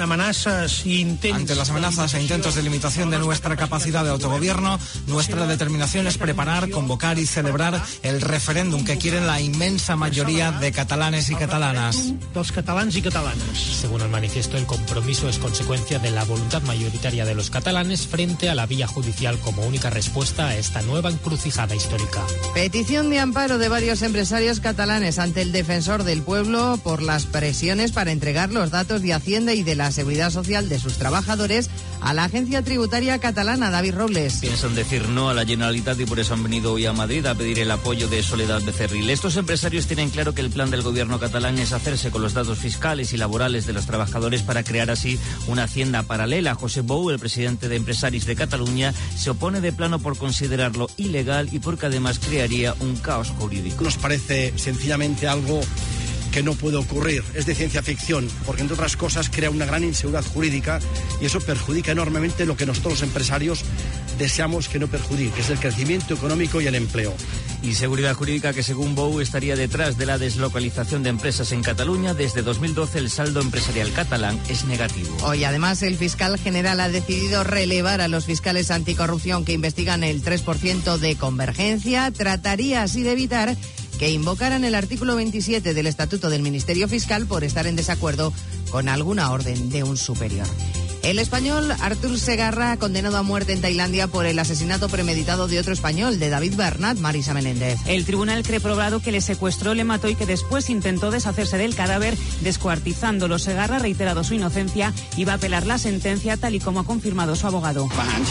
Ante las amenazas e intentos de limitación de nuestra capacidad de autogobierno, nuestra determinación es preparar, convocar y celebrar el referéndum que quieren la inmensa mayoría de catalanes y catalanas. Los catalans y catalanas. Según el manifiesto, el compromiso es consecuencia de la voluntad mayoritaria de los catalanes frente a la vía judicial como única respuesta a esta nueva encrucijada histórica. Petición de amparo de varios empresarios catalanes ante el defensor del pueblo por las presiones para entregar los datos de Hacienda y de la Seguridad Social de sus trabajadores a la agencia tributaria catalana. David Robles. Piensan decir no a la Generalitat y por eso han venido hoy a Madrid a pedir el apoyo de Soledad Becerril. Estos empresarios tienen claro que el plan del gobierno catalán es hacerse con los datos fiscales y laborales de los trabajadores para crear así una hacienda paralela. José Bou, el presidente de Empresaris de Cataluña, se opone de plano por considerarlo ilegal y porque además crearía un caos jurídico. Nos parece sencillamente algo que no puede ocurrir, es de ciencia ficción, porque entre otras cosas crea una gran inseguridad jurídica y eso perjudica enormemente lo que nosotros los empresarios deseamos que no perjudique, que es el crecimiento económico y el empleo. Inseguridad jurídica que según Bou estaría detrás de la deslocalización de empresas en Cataluña. Desde 2012 el saldo empresarial catalán es negativo. Hoy además el fiscal general ha decidido relevar a los fiscales anticorrupción que investigan el 3% de Convergencia. Trataría así de evitar que invocaran el artículo 27 del Estatuto del Ministerio Fiscal por estar en desacuerdo con alguna orden de un superior. El español Artur Segarra, condenado a muerte en Tailandia por el asesinato premeditado de otro español, de David Bernat. Marisa Menéndez. El tribunal cree probado que le secuestró, le mató y que después intentó deshacerse del cadáver descuartizándolo. Segarra ha reiterado su inocencia y va a apelar la sentencia tal y como ha confirmado su abogado.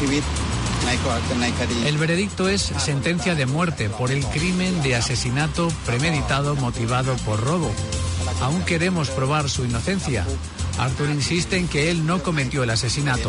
El veredicto es sentencia de muerte por el crimen de asesinato premeditado motivado por robo. Aún queremos probar su inocencia. Artur insiste en que él no cometió el asesinato.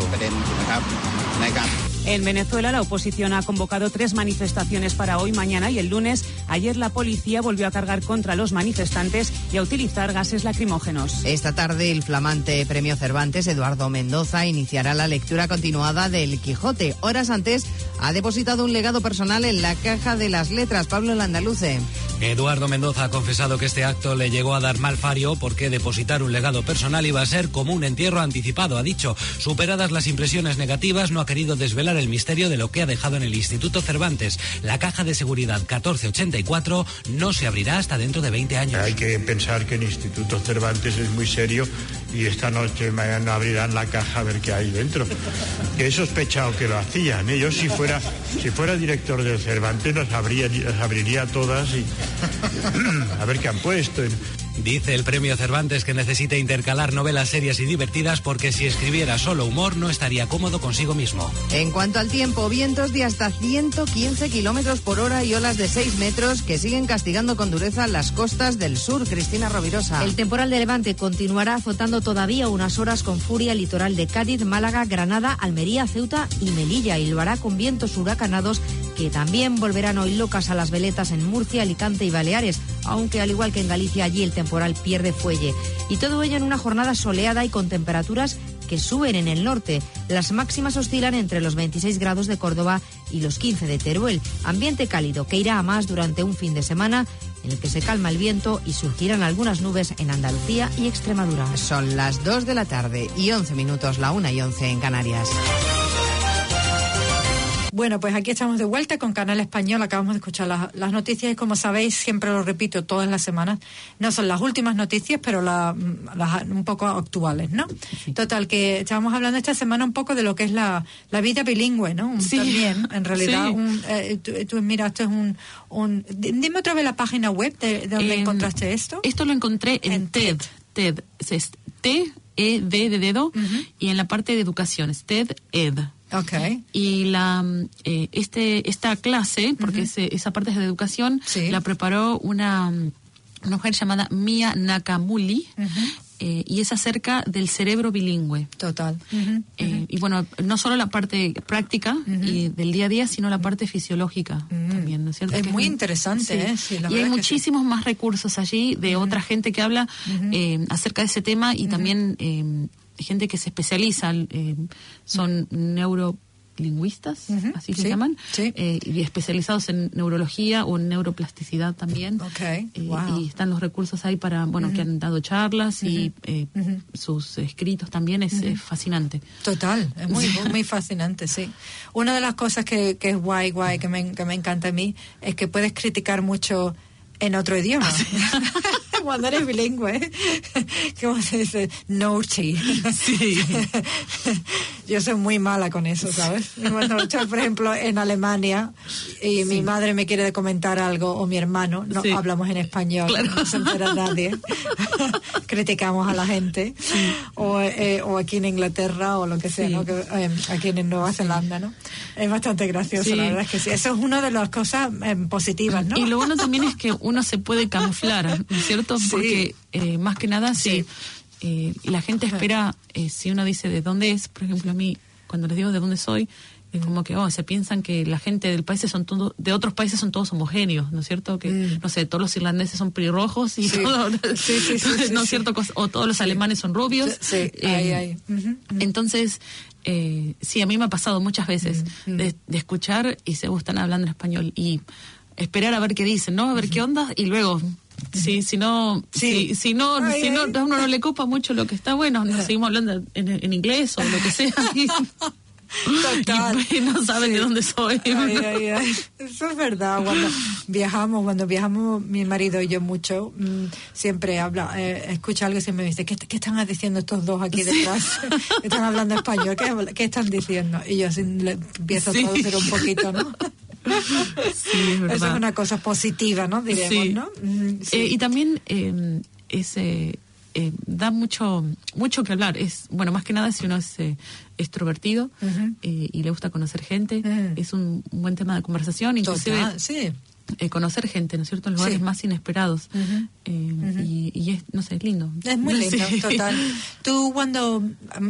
En Venezuela, la oposición ha convocado 3 manifestaciones para hoy, mañana y el lunes. Ayer la policía volvió a cargar contra los manifestantes y a utilizar gases lacrimógenos. Esta tarde el flamante Premio Cervantes, Eduardo Mendoza, iniciará la lectura continuada del Quijote. Horas antes ha depositado un legado personal en la Caja de las Letras. Pablo Landaluce. Eduardo Mendoza ha confesado que este acto le llegó a dar mal fario porque depositar un legado personal iba a ser como un entierro anticipado. Ha dicho, superadas las impresiones negativas, no ha querido desvelar el misterio de lo que ha dejado en el Instituto Cervantes. La caja de seguridad 1484 no se abrirá hasta dentro de 20 años. Hay que pensar que el Instituto Cervantes es muy serio y esta noche mañana abrirán la caja a ver qué hay dentro. Que he sospechado que lo hacían, ¿eh? Yo si fuera director del Cervantes las abriría todas y a ver qué han puesto. Dice el premio Cervantes que necesita intercalar novelas serias y divertidas porque si escribiera solo humor no estaría cómodo consigo mismo. En cuanto al tiempo, vientos de hasta 115 kilómetros por hora y olas de 6 metros que siguen castigando con dureza las costas del sur. Cristina Rovirosa. El temporal de Levante continuará azotando todavía unas horas con furia el litoral de Cádiz, Málaga, Granada, Almería, Ceuta y Melilla, y lo hará con vientos huracanados que también volverán hoy locas a las veletas en Murcia, Alicante y Baleares, aunque al igual que en Galicia allí el temporal pierde fuelle. Y todo ello en una jornada soleada y con temperaturas que suben en el norte. Las máximas oscilan entre los 26 grados de Córdoba y los 15 de Teruel. Ambiente cálido que irá a más durante un fin de semana en el que se calma el viento y surgirán algunas nubes en Andalucía y Extremadura. Son las 2 de la tarde y 11 minutos, la 1:11 en Canarias. Bueno, pues aquí estamos de vuelta con Canal Español. Acabamos de escuchar las noticias y, como sabéis, siempre lo repito todas las semanas, no son las últimas noticias, pero las un poco actuales, ¿no? Sí. Total, que estábamos hablando esta semana un poco de lo que es la vida bilingüe, ¿no? Sí. También, en realidad, sí. Tú miraste dime otra vez la página web de donde encontraste esto. Esto lo encontré en TED. TED, es T-E-D de dedo, y en la parte de educación, es TED-Ed. Okay. Y esta clase, porque esa parte es de educación, sí, la preparó una mujer llamada Mia Nakamura, y es acerca del cerebro bilingüe. Total. Y bueno, no solo la parte práctica y del día a día, sino la parte fisiológica también, ¿no es cierto? Es muy interesante, sí. Sí, y hay muchísimos más recursos allí de otra gente que habla acerca de ese tema, y también gente que se especializa, son neurolingüistas, así se llaman, y especializados en neurología o en neuroplasticidad también. Okay. Wow. Y están los recursos ahí para, bueno, que han dado charlas y sus escritos también, es fascinante. Total, es muy fascinante, sí. Una de las cosas que es guay, que me encanta a mí, es que puedes criticar mucho en otro idioma. Cuando eres bilingüe, ¿cómo se dice? Naughty. Sí. Yo soy muy mala con eso, ¿sabes? Cuando estoy, por ejemplo, en Alemania y mi madre me quiere comentar algo, o mi hermano, no hablamos en español, claro, no se entera nadie. Criticamos a la gente. Sí. O aquí en Inglaterra o lo que sea, ¿no? Aquí en Nueva Zelanda, ¿no? Es bastante gracioso, la verdad es que sí. Eso es una de las cosas positivas, ¿no? Y lo bueno también es que uno se puede camuflar, ¿no es cierto? Porque más que nada, la gente espera, si uno dice de dónde es, por ejemplo, a mí, cuando les digo de dónde soy, es como que se piensan que la gente del país de otros países son todos homogéneos, ¿no es cierto? Que, no sé, todos los irlandeses son pelirrojos y todo, ¿no es cierto? O todos los alemanes son rubios. Sí, Entonces, a mí me ha pasado muchas veces de escuchar y se están hablando en español y esperar a ver qué dicen, ¿no? A ver qué onda, y luego... si no a uno no le copa mucho lo que está, bueno, nos seguimos hablando en inglés o lo que sea. Total. Y no saben de dónde soy. Eso es verdad. Cuando viajamos mi marido y yo mucho, siempre escucha algo y siempre me dice, ¿qué están diciendo estos dos aquí detrás? Están hablando español, ¿qué están diciendo? Y yo así empiezo a traducir un poquito, ¿no? Sí, es verdad. Eso es una cosa positiva, ¿no? Diremos, ¿no? Y también da mucho que hablar. Bueno, más que nada si uno es extrovertido y le gusta conocer gente, es un buen tema de conversación, inclusive. Total, sí. Conocer gente, ¿no es cierto?, en lugares más inesperados. Y es, no sé, es lindo. Es muy lindo, total. Tú cuando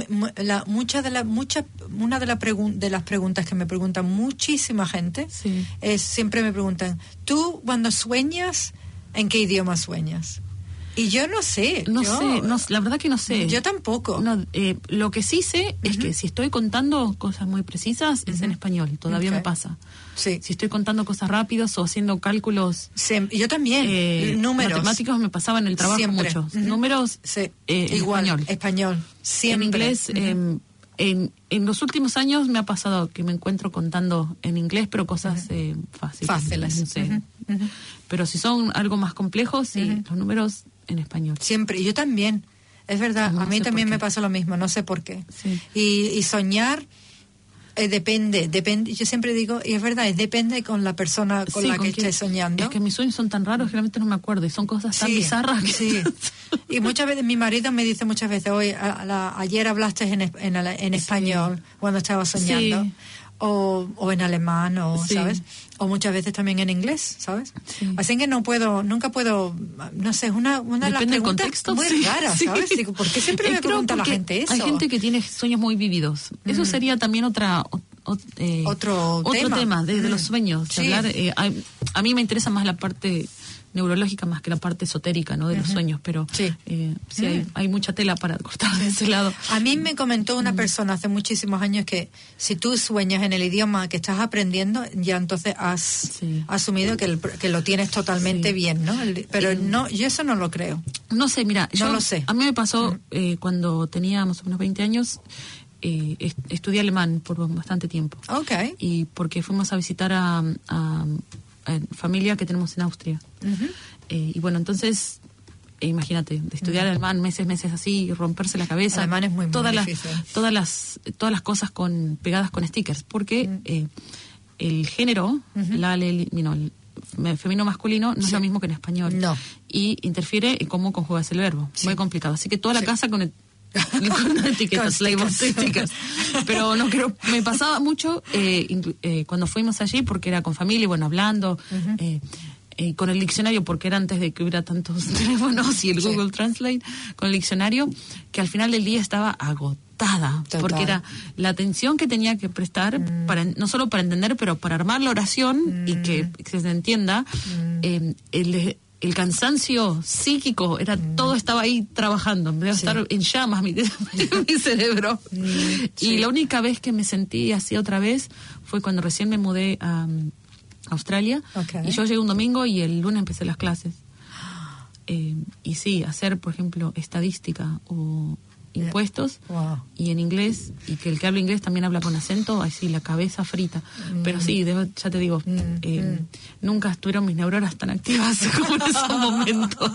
una de las preguntas que me preguntan muchísima gente es, siempre me preguntan, ¿tú cuando sueñas, en qué idioma sueñas? Y yo no sé. La verdad que no sé. Yo tampoco. No, lo que sí sé es que si estoy contando cosas muy precisas es en español, todavía me pasa. Sí. Si estoy contando cosas rápidas o haciendo cálculos... yo también, números. Matemáticos me pasaba en el trabajo mucho. Números igual, español. Siempre. En inglés, en los últimos años me ha pasado que me encuentro contando en inglés, pero cosas fáciles. No sé. Pero si son algo más complejos, los números en español. Siempre, y yo también. Es verdad, a mí también me pasa lo mismo, no sé por qué. Sí. Y soñar... Depende. Yo siempre digo, y es verdad, depende con la persona con la que estés soñando. Es que mis sueños son tan raros que realmente no me acuerdo y son cosas tan bizarras. Sí. Y muchas veces mi marido me dice hoy, ayer hablaste en español cuando estaba soñando. Sí. O en alemán, ¿sabes? O muchas veces también en inglés, ¿sabes? Sí. Así que nunca puedo, no sé, es una de las preguntas muy raras, ¿sabes? Digo, ¿por qué siempre me pregunta la gente eso? Hay gente que tiene sueños muy vívidos. Eso sería también otro tema de los sueños. Sí. Hablar, a mí me interesa más la parte neurológica más que la parte esotérica, ¿no? De los sueños, pero hay mucha tela para cortar de ese lado. A mí me comentó una persona hace muchísimos años que si tú sueñas en el idioma que estás aprendiendo, ya entonces has asumido que lo tienes totalmente bien, ¿no? Pero no, yo eso no lo creo. No sé, mira, no lo sé. A mí me pasó cuando tenía más o menos 20 años, estudié alemán por bastante tiempo. Okay. Y porque fuimos a visitar a familia que tenemos en Austria. Y bueno, entonces, imagínate, de estudiar alemán meses así, y romperse la cabeza. Alemán es muy difícil. Todas las cosas pegadas con stickers, porque el género, el femenino masculino, no es lo mismo que en español. No. Y interfiere en cómo conjugas el verbo. Muy complicado. Así que toda la casa con etiquetas, labels, stickers. Pero no creo, me pasaba mucho cuando fuimos allí, porque era con familia, y bueno, hablando, con el diccionario, porque era antes de que hubiera tantos teléfonos y el Google Translate, con el diccionario, que al final del día estaba agotada. Total. Porque era la atención que tenía que prestar, no solo para entender, pero para armar la oración y que se entienda. El cansancio psíquico todo estaba ahí trabajando, en vez de estar en llamas mi cerebro. Y la única vez que me sentí así otra vez fue cuando recién me mudé a Australia. Y yo llegué un domingo y el lunes empecé las clases. Y sí, hacer, por ejemplo, estadística o impuestos y en inglés, y que el que habla inglés también habla con acento, así la cabeza frita. Pero sí, ya te digo, nunca estuvieron mis neuronas tan activas como en esos momentos.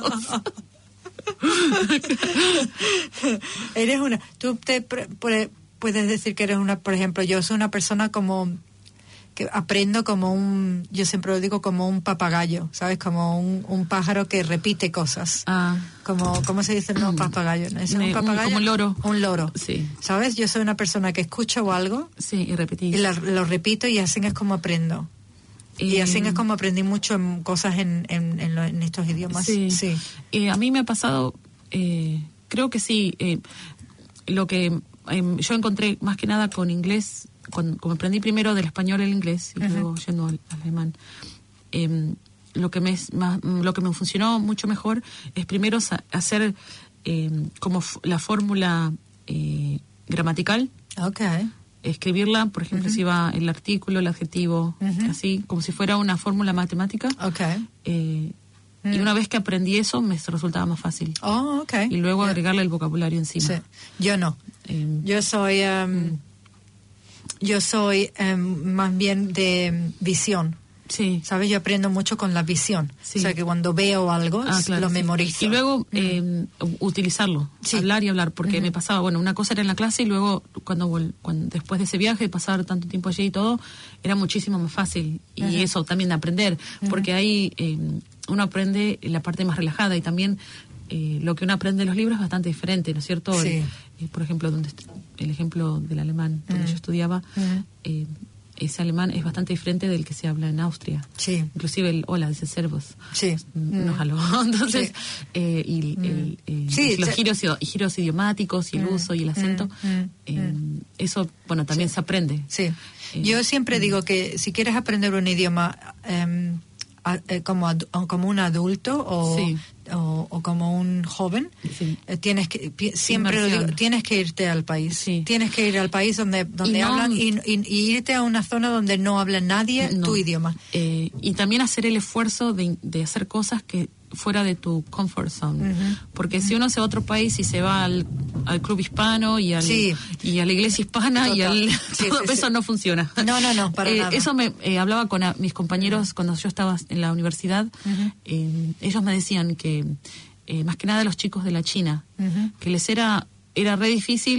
Tú puedes decir que eres por ejemplo, yo soy una persona como que aprendo yo siempre lo digo, como un papagayo, ¿sabes? Como un pájaro que repite cosas. ¿Cómo se dice? No, papagayo. ¿No? ¿Es un papagayo? Como un loro. Un loro. Sí. ¿Sabes? Yo soy una persona que escucho algo. Sí, y repetís. Y lo repito, y así es como aprendo. Y así es como aprendí mucho en cosas en estos idiomas. Sí. A mí me ha pasado, creo que sí, lo que yo encontré más que nada con inglés, como aprendí primero del español al inglés y luego yendo al alemán, lo que me funcionó mucho mejor es primero hacer como la fórmula gramatical. Escribirla, por ejemplo, si va el artículo, el adjetivo, así, como si fuera una fórmula matemática. Y una vez que aprendí eso, me resultaba más fácil. Y luego agregarle el vocabulario encima. Sí. Yo no. Yo soy más bien de visión. Sí. ¿Sabes? Yo aprendo mucho con la visión. Sí. O sea, que cuando veo algo, lo memorizo. Y luego utilizarlo, hablar y hablar, porque me pasaba, una cosa era en la clase y luego cuando después de ese viaje, pasar tanto tiempo allí y todo, era muchísimo más fácil. Y eso también de aprender, porque ahí uno aprende la parte más relajada y también lo que uno aprende en los libros es bastante diferente, ¿no es cierto? Sí. Por ejemplo, el ejemplo del alemán, donde yo estudiaba, ese alemán es bastante diferente del que se habla en Austria. Sí. Inclusive el hola dice servos. Sí. No jaló. Entonces, los giros idiomáticos y el uso y el acento, eso, también se aprende. Sí. Yo siempre digo que si quieres aprender un idioma como un adulto o como un joven, tienes que siempre lo digo, tienes que irte al país. Tienes que ir al país donde hablan y irte a una zona donde no habla nadie tu idioma. Y también hacer el esfuerzo de hacer cosas que fuera de tu comfort zone, porque si uno se va a otro país y se va al club hispano y a la iglesia hispana eso no funciona. No, para nada. Eso me hablaba con mis compañeros cuando yo estaba en la universidad. Ellos me decían que más que nada los chicos de la China, que les era re difícil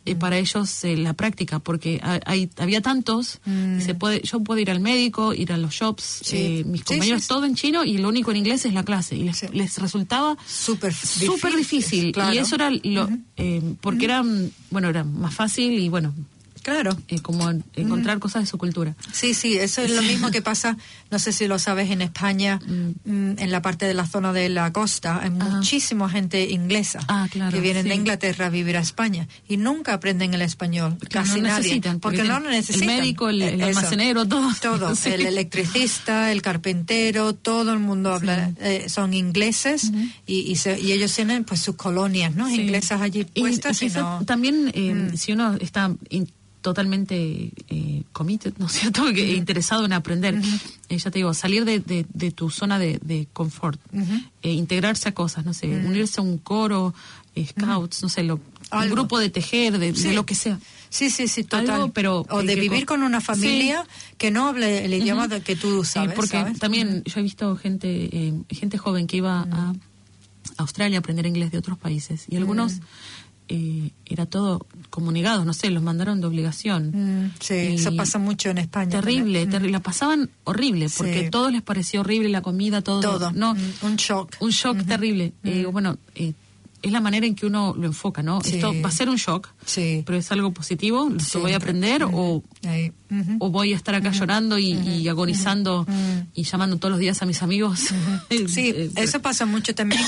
para ellos la práctica, porque había tantos, yo puedo ir al médico, ir a los shops, mis compañeros todo en chino y lo único en inglés es la clase, y les resultaba súper difícil, claro. Y eso era porque era más fácil y bueno, claro, como encontrar cosas de su cultura. Sí, eso es lo mismo que pasa, no sé si lo sabes, en España, en la parte de la zona de la costa, hay muchísima gente inglesa que vienen de Inglaterra a vivir a España y nunca aprenden el español, casi nadie, porque no lo necesitan. El médico, el almacenero, todo. Sí. El electricista, el carpintero, todo el mundo habla, son ingleses y ellos tienen pues sus colonias, ¿no? Inglesas allí puestas. También, si uno está totalmente committed, ¿no es cierto? Interesado en aprender. Ya te digo, salir de tu zona de confort, integrarse a cosas, no sé, unirse a un coro, scouts, no sé, un grupo de tejer, de lo que sea. Sí, total. Algo, pero o de vivir con una familia que no hable el idioma que tú sabes. Porque ¿sabes? También yo he visto gente joven que iba a Australia a aprender inglés de otros países, y algunos era todo comunicados, no sé, los mandaron de obligación. Eso pasa mucho en España. Terrible, la pasaban horrible, porque todo les pareció horrible, la comida, todo. No, un shock. Un shock terrible. Es la manera en que uno lo enfoca, ¿no? Esto va a ser un shock, pero es algo positivo, lo voy a aprender o voy a estar acá llorando y agonizando y llamando todos los días a mis amigos. Sí, eso pasa mucho también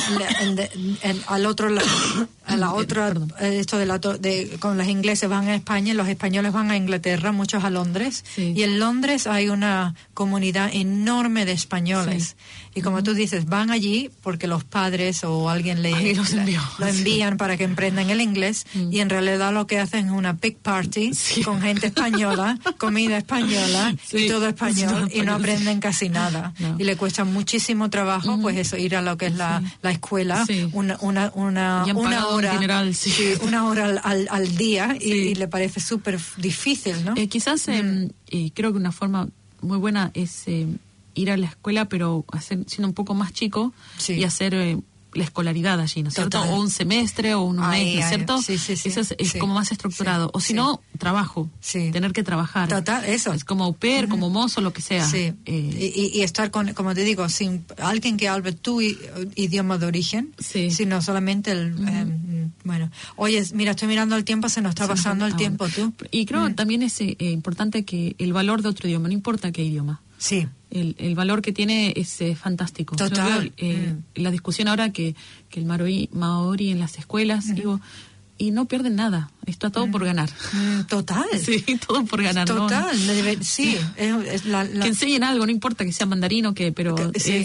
al otro lado, a la otra, esto con los ingleses van a España, los españoles van a Inglaterra, muchos a Londres, y en Londres hay una comunidad enorme de españoles. Y como tú dices, van allí porque los padres o alguien lo envían para que aprendan el inglés, y en realidad lo que hacen es una big party con gente española, comida española y todo español, y no aprenden casi nada. Y le cuesta muchísimo trabajo, pues eso, ir a lo que es la escuela, una hora, una hora al día, y le parece súper difícil, ¿no? Quizás creo que una forma muy buena es ir a la escuela, pero siendo un poco más chico, y hacer la escolaridad allí, ¿no es cierto? O un semestre o un mes, ¿no es cierto? Eso es como más estructurado. O si no, trabajo. Tener que trabajar. Total, eso. Es como au pair, como mozo, lo que sea. Y estar como te digo, sin alguien que hable tu idioma de origen, sino solamente bueno, oye, mira, estoy mirando el tiempo, se nos está pasando el tiempo, tú. Y creo también es importante que el valor de otro idioma, no importa qué idioma. Sí. El valor que tiene es fantástico. Total. La discusión ahora que el maorí en las escuelas, digo, y no pierden nada. Está todo por ganar. Total. Sí, todo por ganar. Total. ¿No? Sí. Que enseñen algo, no importa que sea mandarín o qué, pero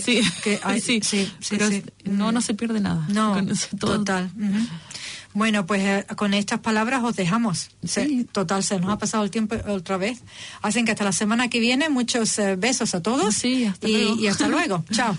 no se pierde nada. No, total. Bueno, pues con estas palabras os dejamos. Total, se nos ha pasado el tiempo otra vez. Así que hasta la semana que viene, muchos besos a todos. Hasta luego. Y hasta luego. Chao.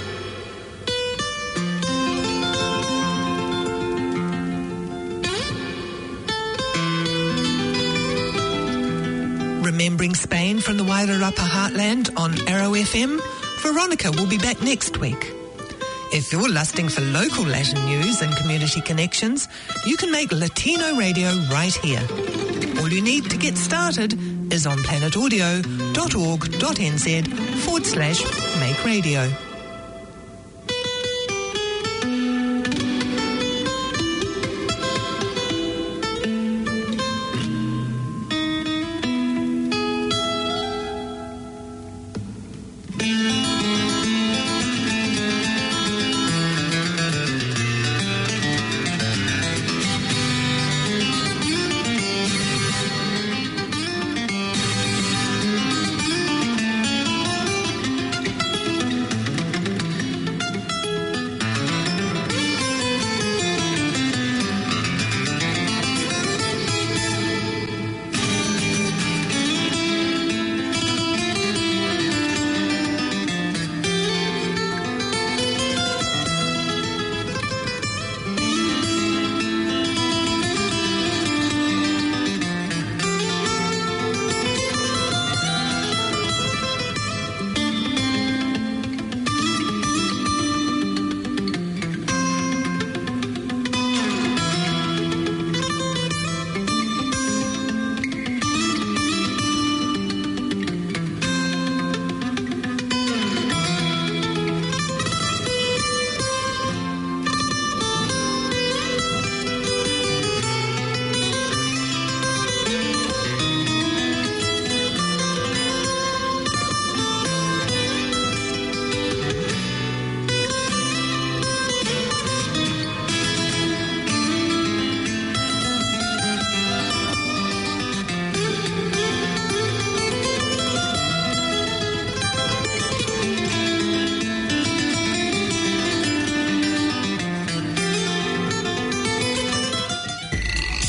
Remembering Spain from the Wairarapa Heartland on Arrow FM, Veronica will be back next week. If you're lusting for local Latin news and community connections, you can make Latino radio right here. All you need to get started is on planetaudio.org.nz/make radio.